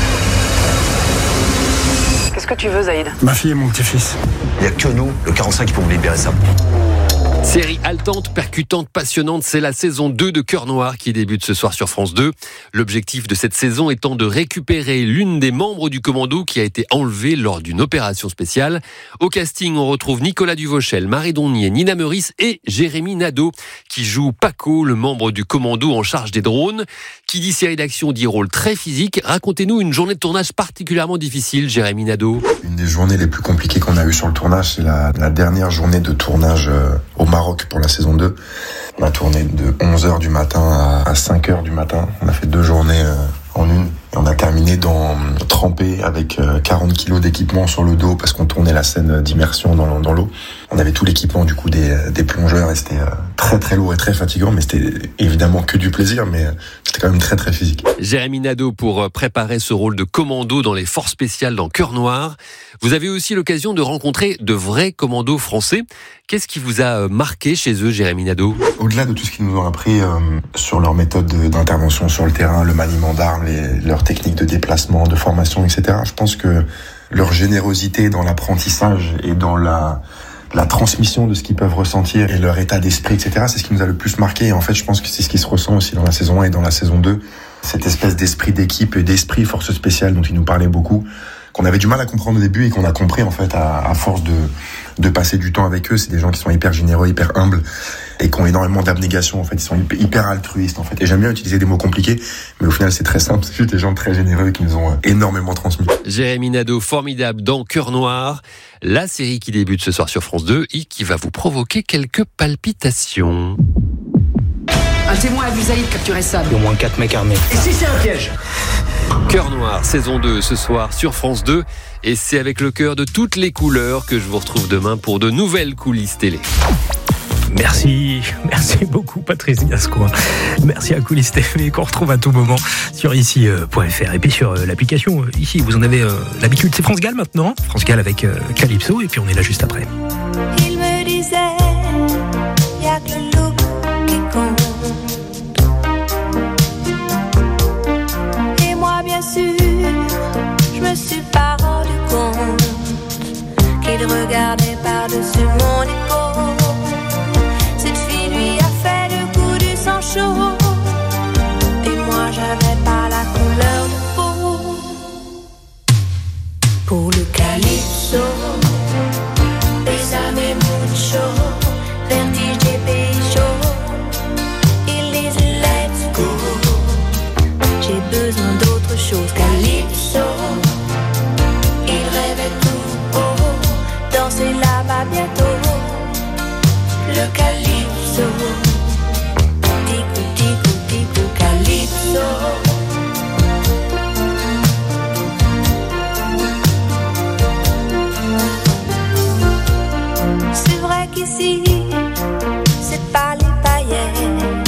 Qu'est-ce que tu veux, Zaïd ? Ma fille et mon petit-fils. Il n'y a que nous, le 45, qui pouvons libérer ça. Série haletante, percutante, passionnante, c'est la saison 2 de Cœur Noir qui débute ce soir sur France 2. L'objectif de cette saison étant de récupérer l'une des membres du commando qui a été enlevée lors d'une opération spéciale. Au casting, on retrouve Nicolas Duvauchel, Marie Donnier, Nina Meurice et Jérémy Nadeau qui joue Paco, le membre du commando en charge des drones. Qui dit série d'action dit rôle très physique. Racontez-nous une journée de tournage particulièrement difficile, Jérémy Nadeau. Une des journées les plus compliquées qu'on a eues sur le tournage, c'est la dernière journée de tournage au Maroc pour la saison 2. On a tourné de 11h du matin à 5h du matin. On a fait 2 journées en une. Et on a terminé trempé avec 40 kilos d'équipement sur le dos parce qu'on tournait la scène d'immersion dans l'eau. On avait tout l'équipement du coup des plongeurs et c'était très très lourd et très fatigant, mais c'était évidemment que du plaisir, mais c'était quand même très très physique. Jérémy Nadeau pour préparer ce rôle de commando dans les forces spéciales dans Cœur Noir. Vous avez aussi l'occasion de rencontrer de vrais commandos français. Qu'est-ce qui vous a marqué chez eux, Jérémy Nadeau ? Au-delà de tout ce qu'ils nous ont appris sur leur méthode d'intervention sur le terrain, le maniement d'armes, leurs techniques de déplacement, de formation, etc., je pense que leur générosité dans l'apprentissage et dans la transmission de ce qu'ils peuvent ressentir et leur état d'esprit, etc., c'est ce qui nous a le plus marqué. Et en fait, je pense que c'est ce qui se ressent aussi dans la saison 1 et dans la saison 2. Cette espèce d'esprit d'équipe et d'esprit force spéciale dont ils nous parlaient beaucoup, qu'on avait du mal à comprendre au début et qu'on a compris en fait à force de passer du temps avec eux. C'est des gens qui sont hyper généreux, hyper humbles et qui ont énormément d'abnégation en fait. Ils sont hyper altruistes en fait. Et j'aime bien utiliser des mots compliqués, mais au final c'est très simple. C'est juste des gens très généreux qui nous ont énormément transmis. Jérémy Nadeau, formidable dans Cœur Noir, la série qui débute ce soir sur France 2 et qui va vous provoquer quelques palpitations. Un témoin a vu Zaïd capturer Sam. Il y a au moins 4 mecs armés. Et si c'est un piège ? Cœur Noir, saison 2, ce soir sur France 2. Et c'est avec le cœur de toutes les couleurs que je vous retrouve demain pour de nouvelles coulisses télé. Merci beaucoup Patrice Gascoigne. Merci à Coulisses TV qu'on retrouve à tout moment sur ici.fr et puis sur l'application ici. Vous en avez l'habitude, c'est France Gall maintenant. France Gall avec Calypso et puis on est là juste après. Il me disait, y a que le look qui compte. Et moi bien sûr, je me suis pas rendu compte qu'il regardait par-dessus mon épaule. Cette fille lui a fait le coup du sang chaud. Et moi j'avais pas la couleur de peau. Pour le calypso, bésame mucho, vertige des pays chauds. Il disait let's go. J'ai besoin d'autre chose, calypso. Il rêvait tout haut, danser là-bas bientôt. Le calypso, tico tico tico calypso. C'est vrai qu'ici, c'est pas les paillettes.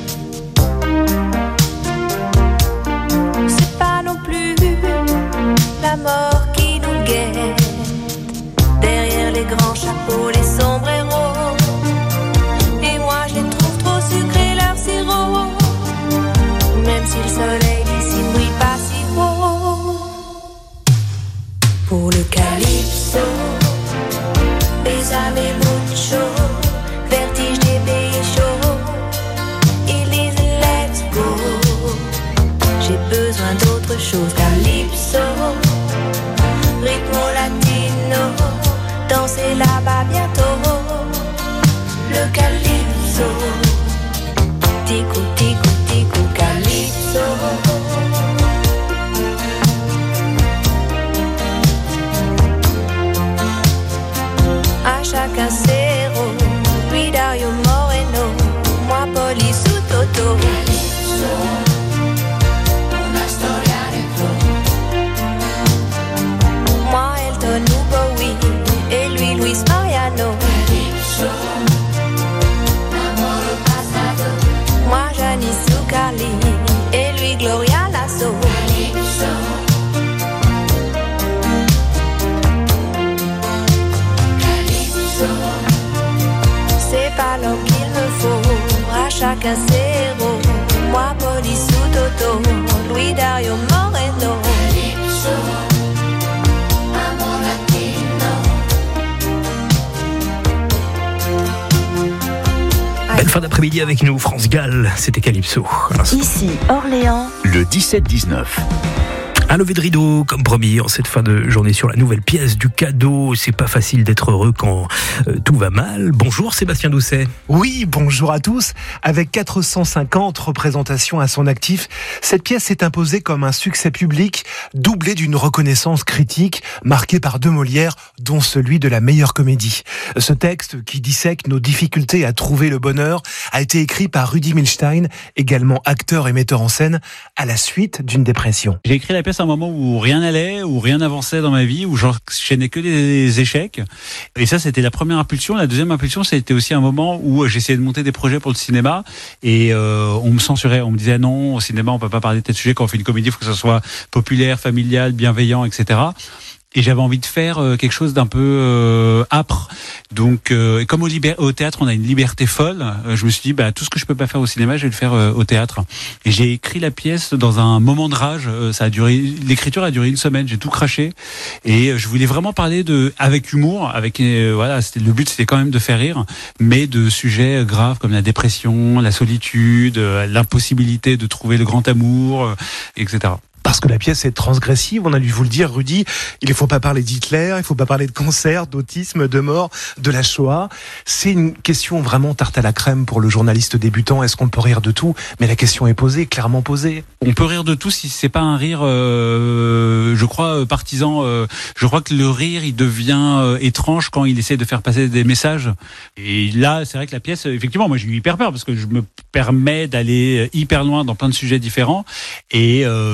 C'est pas non plus la mort qui nous guette. Derrière les grands chapeaux, les sombreros. Et moi je les trouve trop sucrés, leur sirop. Même si le soleil d'ici brille pas si gros. Pour le calypso, bésame mucho, vertige des pays chauds. Ils disent let's go. J'ai besoin d'autre chose, calypso, rythmo latino, danser là-bas bientôt. Le calypso, tico tico tico calypso. A chacun ses héros, lui Dario Moreno, moi Poli sous Toto. Una storia dentro. Moi Elton ou Bowie, et lui Luis Mariano. Moi Janice ou Carly, et lui Gloria Lasso. C'est pas l'homme qu'il me faut, à chacun ses héros. Moi, Poli sous Toto, Louis Dario Moreno. Amor latino. Belle fin d'après-midi avec nous, France Gall, c'était Calypso. Ici, Orléans. Le 17-19. Un lever de rideau, comme promis, en cette fin de journée sur la nouvelle pièce du cadeau. C'est pas facile d'être heureux quand tout va mal. Bonjour Sébastien Doucet. Oui, bonjour à tous. Avec 450 représentations à son actif, cette pièce s'est imposée comme un succès public, doublé d'une reconnaissance critique, marquée par 2 Molières, dont celui de la meilleure comédie. Ce texte, qui dissèque nos difficultés à trouver le bonheur, a été écrit par Rudi Milstein, également acteur et metteur en scène, à la suite d'une dépression. J'ai écrit la pièce à un moment où rien n'allait, où rien n'avançait dans ma vie, où j'enchaînais que des échecs. Et ça, c'était la première impulsion. La deuxième impulsion, c'était aussi un moment où j'essayais de monter des projets pour le cinéma et on me censurait. On me disait non, au cinéma, on peut pas parler de tel sujet. Quand on fait une comédie, il faut que ça soit populaire, familial, bienveillant, etc. Et j'avais envie de faire quelque chose d'un peu âpre. Donc, comme au théâtre, on a une liberté folle, je me suis dit, tout ce que je peux pas faire au cinéma, je vais le faire au théâtre. Et j'ai écrit la pièce dans un moment de rage. L'écriture a duré 1 semaine. J'ai tout craché. Et je voulais vraiment parler avec humour, voilà, le but, c'était quand même de faire rire, mais de sujets graves comme la dépression, la solitude, l'impossibilité de trouver le grand amour, etc. Parce que la pièce est transgressive, on a dû vous le dire, Rudy, il ne faut pas parler d'Hitler, il ne faut pas parler de cancer, d'autisme, de mort, de la Shoah. C'est une question vraiment tarte à la crème pour le journaliste débutant. Est-ce qu'on peut rire de tout ? Mais la question est posée, clairement posée. On peut rire de tout si c'est pas un rire, je crois, partisan. Je crois que le rire, il devient étrange quand il essaie de faire passer des messages. Et là, c'est vrai que la pièce, effectivement, moi j'ai eu hyper peur parce que je me permets d'aller hyper loin dans plein de sujets différents. Et je me suis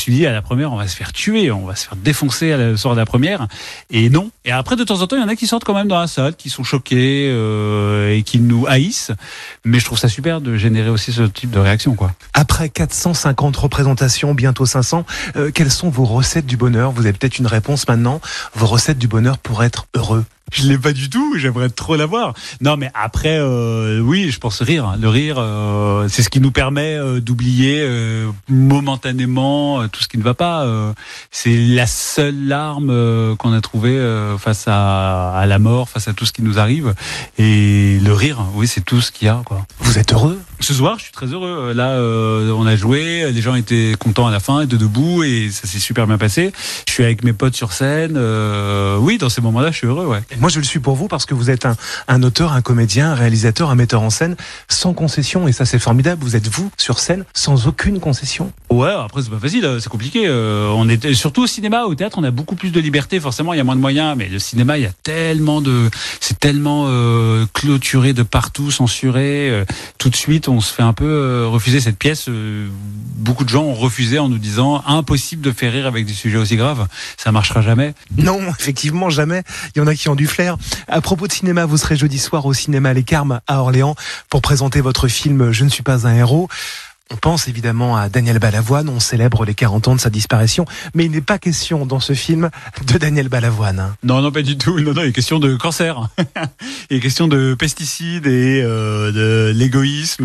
suis dit à la première, on va se faire tuer, on va se faire défoncer le soir de la première. Et non. Et après, de temps en temps, il y en a qui sortent quand même dans la salle, qui sont choqués et qui nous haïssent. Mais je trouve ça super de générer aussi ce type de réaction, quoi. Après 450 représentations, bientôt 500, quelles sont vos recettes du bonheur? Vous avez peut-être une réponse maintenant. Vos recettes du bonheur pour être heureux? Je l'ai pas du tout, j'aimerais trop l'avoir. Non, mais après, oui, je pense rire. Le rire, c'est ce qui nous permet d'oublier momentanément tout ce qui ne va pas. C'est la seule larme qu'on a trouvée face à la mort, face à tout ce qui nous arrive. Et le rire, oui, c'est tout ce qu'il y a, quoi. Vous êtes heureux? Ce soir, je suis très heureux. Là, on a joué, les gens étaient contents à la fin, étaient debout, et ça s'est super bien passé. Je suis avec mes potes sur scène. Oui, dans ces moments-là, je suis heureux, ouais. Moi, je le suis pour vous parce que vous êtes un auteur, un comédien, un réalisateur, un metteur en scène sans concession, et ça, c'est formidable. Vous êtes vous sur scène sans aucune concession. Ouais, après, c'est pas facile, c'est compliqué. On est surtout au cinéma, au théâtre, on a beaucoup plus de liberté. Forcément, il y a moins de moyens, mais le cinéma, il y a c'est tellement clôturé de partout, censuré. Tout de suite, on se fait un peu refuser cette pièce. Beaucoup de gens ont refusé en nous disant impossible de faire rire avec des sujets aussi graves. Ça marchera jamais. Non, effectivement, jamais. Il y en a qui ont du flair. À propos de cinéma, vous serez jeudi soir au cinéma Les Carmes à Orléans pour présenter votre film Je ne suis pas un héros. On pense évidemment à Daniel Balavoine, on célèbre les 40 ans de sa disparition, mais il n'est pas question dans ce film de Daniel Balavoine. Non, pas du tout. Non, il est question de cancer. Il est question de pesticides et de l'égoïsme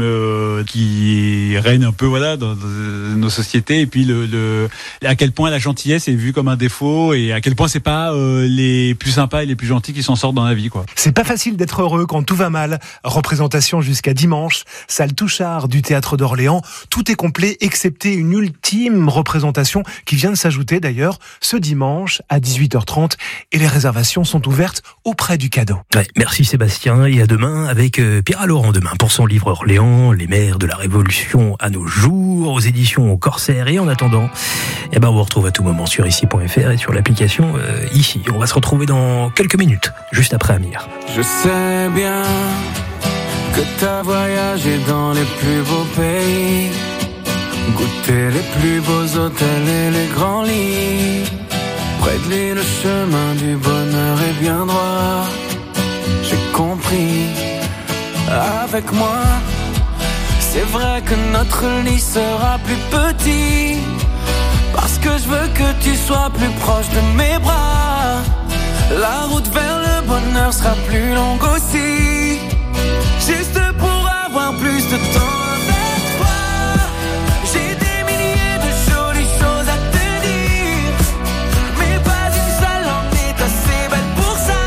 qui règne un peu dans nos sociétés. Et puis à quel point la gentillesse est vue comme un défaut et à quel point c'est pas les plus sympas et les plus gentils qui s'en sortent dans la vie, quoi. C'est pas facile d'être heureux quand tout va mal. Représentation jusqu'à dimanche, salle Touchard du Théâtre d'Orléans. Tout est complet, excepté une ultime représentation qui vient de s'ajouter d'ailleurs ce dimanche à 18h30 et les réservations sont ouvertes auprès du cadeau. Ouais, merci Sébastien et à demain avec Pierre Laurent demain pour son livre Orléans, les mères de la Révolution à nos jours, aux éditions Corsair. Et en attendant, on vous retrouve à tout moment sur ici.fr et sur l'application Ici. On va se retrouver dans quelques minutes, juste après Amir. Je sais bien que t'as voyagé dans les plus beaux pays, goûté les plus beaux hôtels et les grands lits. Près de lui le chemin du bonheur est bien droit. J'ai compris, avec moi, c'est vrai que notre lit sera plus petit, parce que je veux que tu sois plus proche de mes bras. La route vers le bonheur sera plus longue aussi, juste pour avoir plus de temps avec toi. J'ai des milliers de jolies choses à te dire, mais pas une seule en est assez belle pour ça.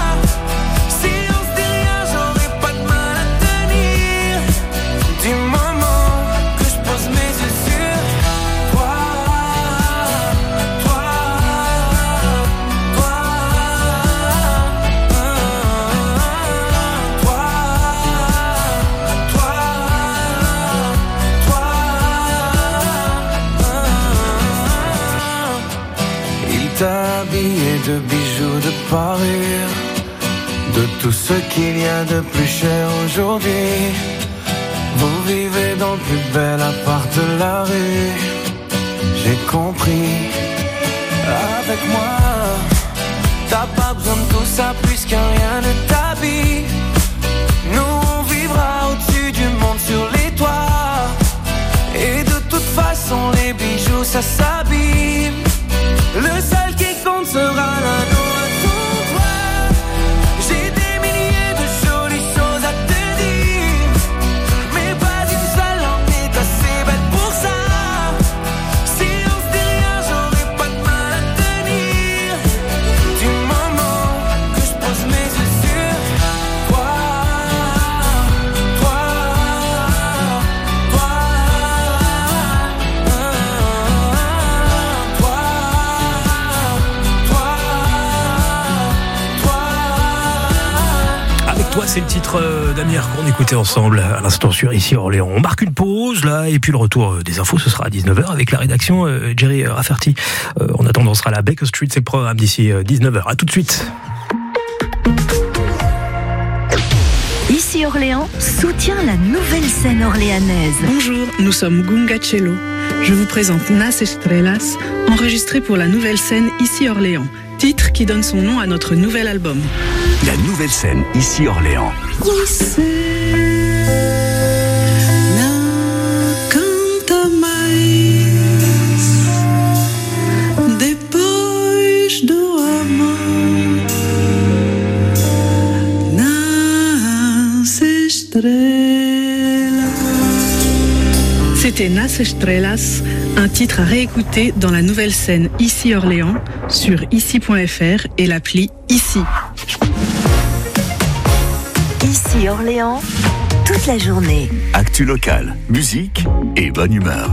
Si on se dit rien, j'aurais pas de mal à tenir. Du moment que je pose mes yeux sur toi, toi, toi, habillé de bijoux de parure, de tout ce qu'il y a de plus cher aujourd'hui. Vous vivez dans le plus bel appart de la rue. J'ai compris, avec moi, t'as pas besoin de tout ça puisque rien ne t'habille. Nous on vivra au-dessus du monde sur les toits, et de toute façon les bijoux ça s'abîme. Le seul qui compte sera l'anneau à ton doigt. J'ai des milliers de jolies choses à te dire, mais pas une seule en est assez belle pour ça. Si on se dit rien, j'aurais pas de mal à tenir. Du moment que je pose mes yeux sur toi, toi, toi, Toi, c'est le titre d'Amir qu'on écoutait ensemble à l'instant sur Ici Orléans. On marque une pause là et puis le retour des infos, ce sera à 19h avec la rédaction Jerry Rafferty. En attendant, on sera là. Baker Street, c'est le programme d'ici 19h. À tout de suite. Ici Orléans soutient la nouvelle scène orléanaise. Bonjour, nous sommes Gunga Cello. Je vous présente Nas Estrellas, enregistré pour la nouvelle scène Ici Orléans, titre qui donne son nom à notre nouvel album. La nouvelle scène Ici Orléans. C'était Nas Estrellas, un titre à réécouter dans la nouvelle scène Ici Orléans sur ici.fr et l'appli Ici. Ici Orléans, toute la journée. Actu locale, musique et bonne humeur.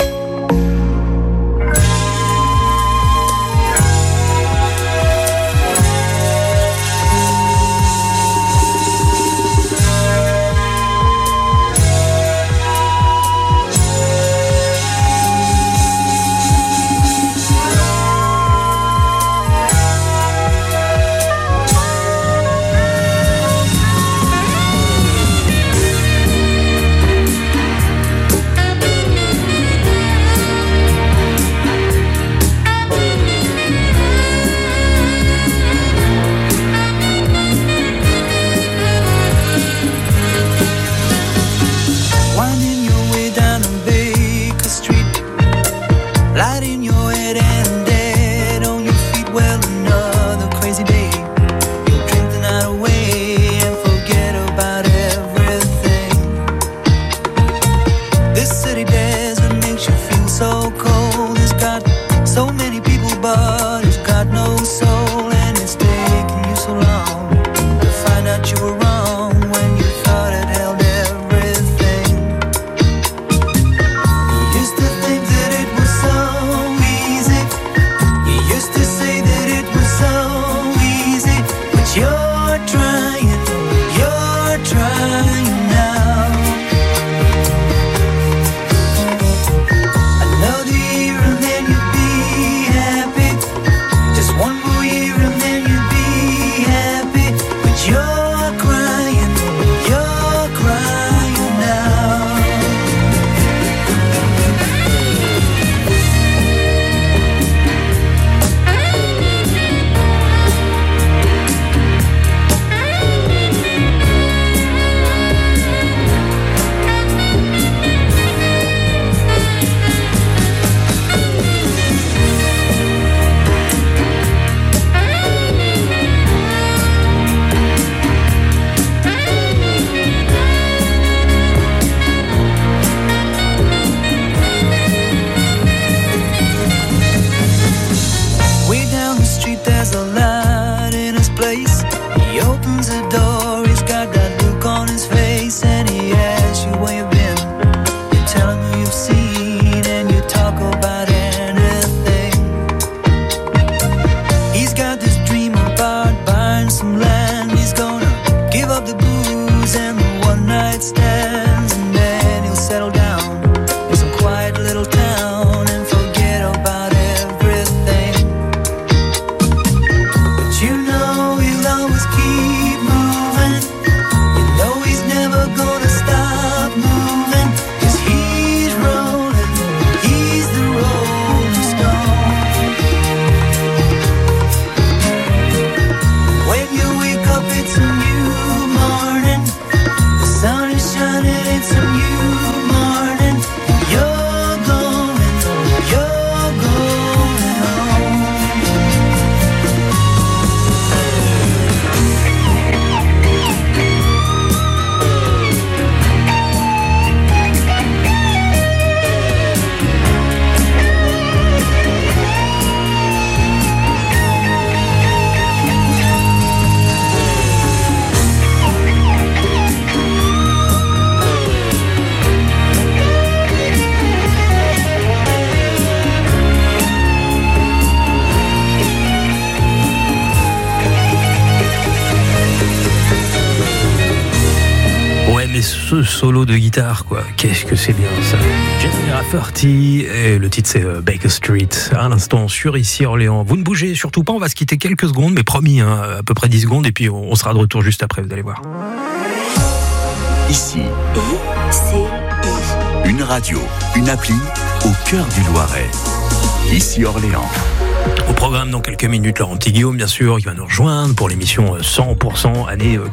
Ce solo de guitare, quoi. Qu'est-ce que c'est bien ça. Jenny Rafferty et le titre c'est Baker Street. À l'instant sur Ici Orléans. Vous ne bougez surtout pas, on va se quitter quelques secondes, mais promis, hein, à peu près 10 secondes et puis on sera de retour juste après, vous allez voir. Ici. Une radio, une appli, au cœur du Loiret. Ici Orléans. Au programme dans quelques minutes, Laurent Petit-Guillaume, bien sûr, il va nous rejoindre pour l'émission 100% année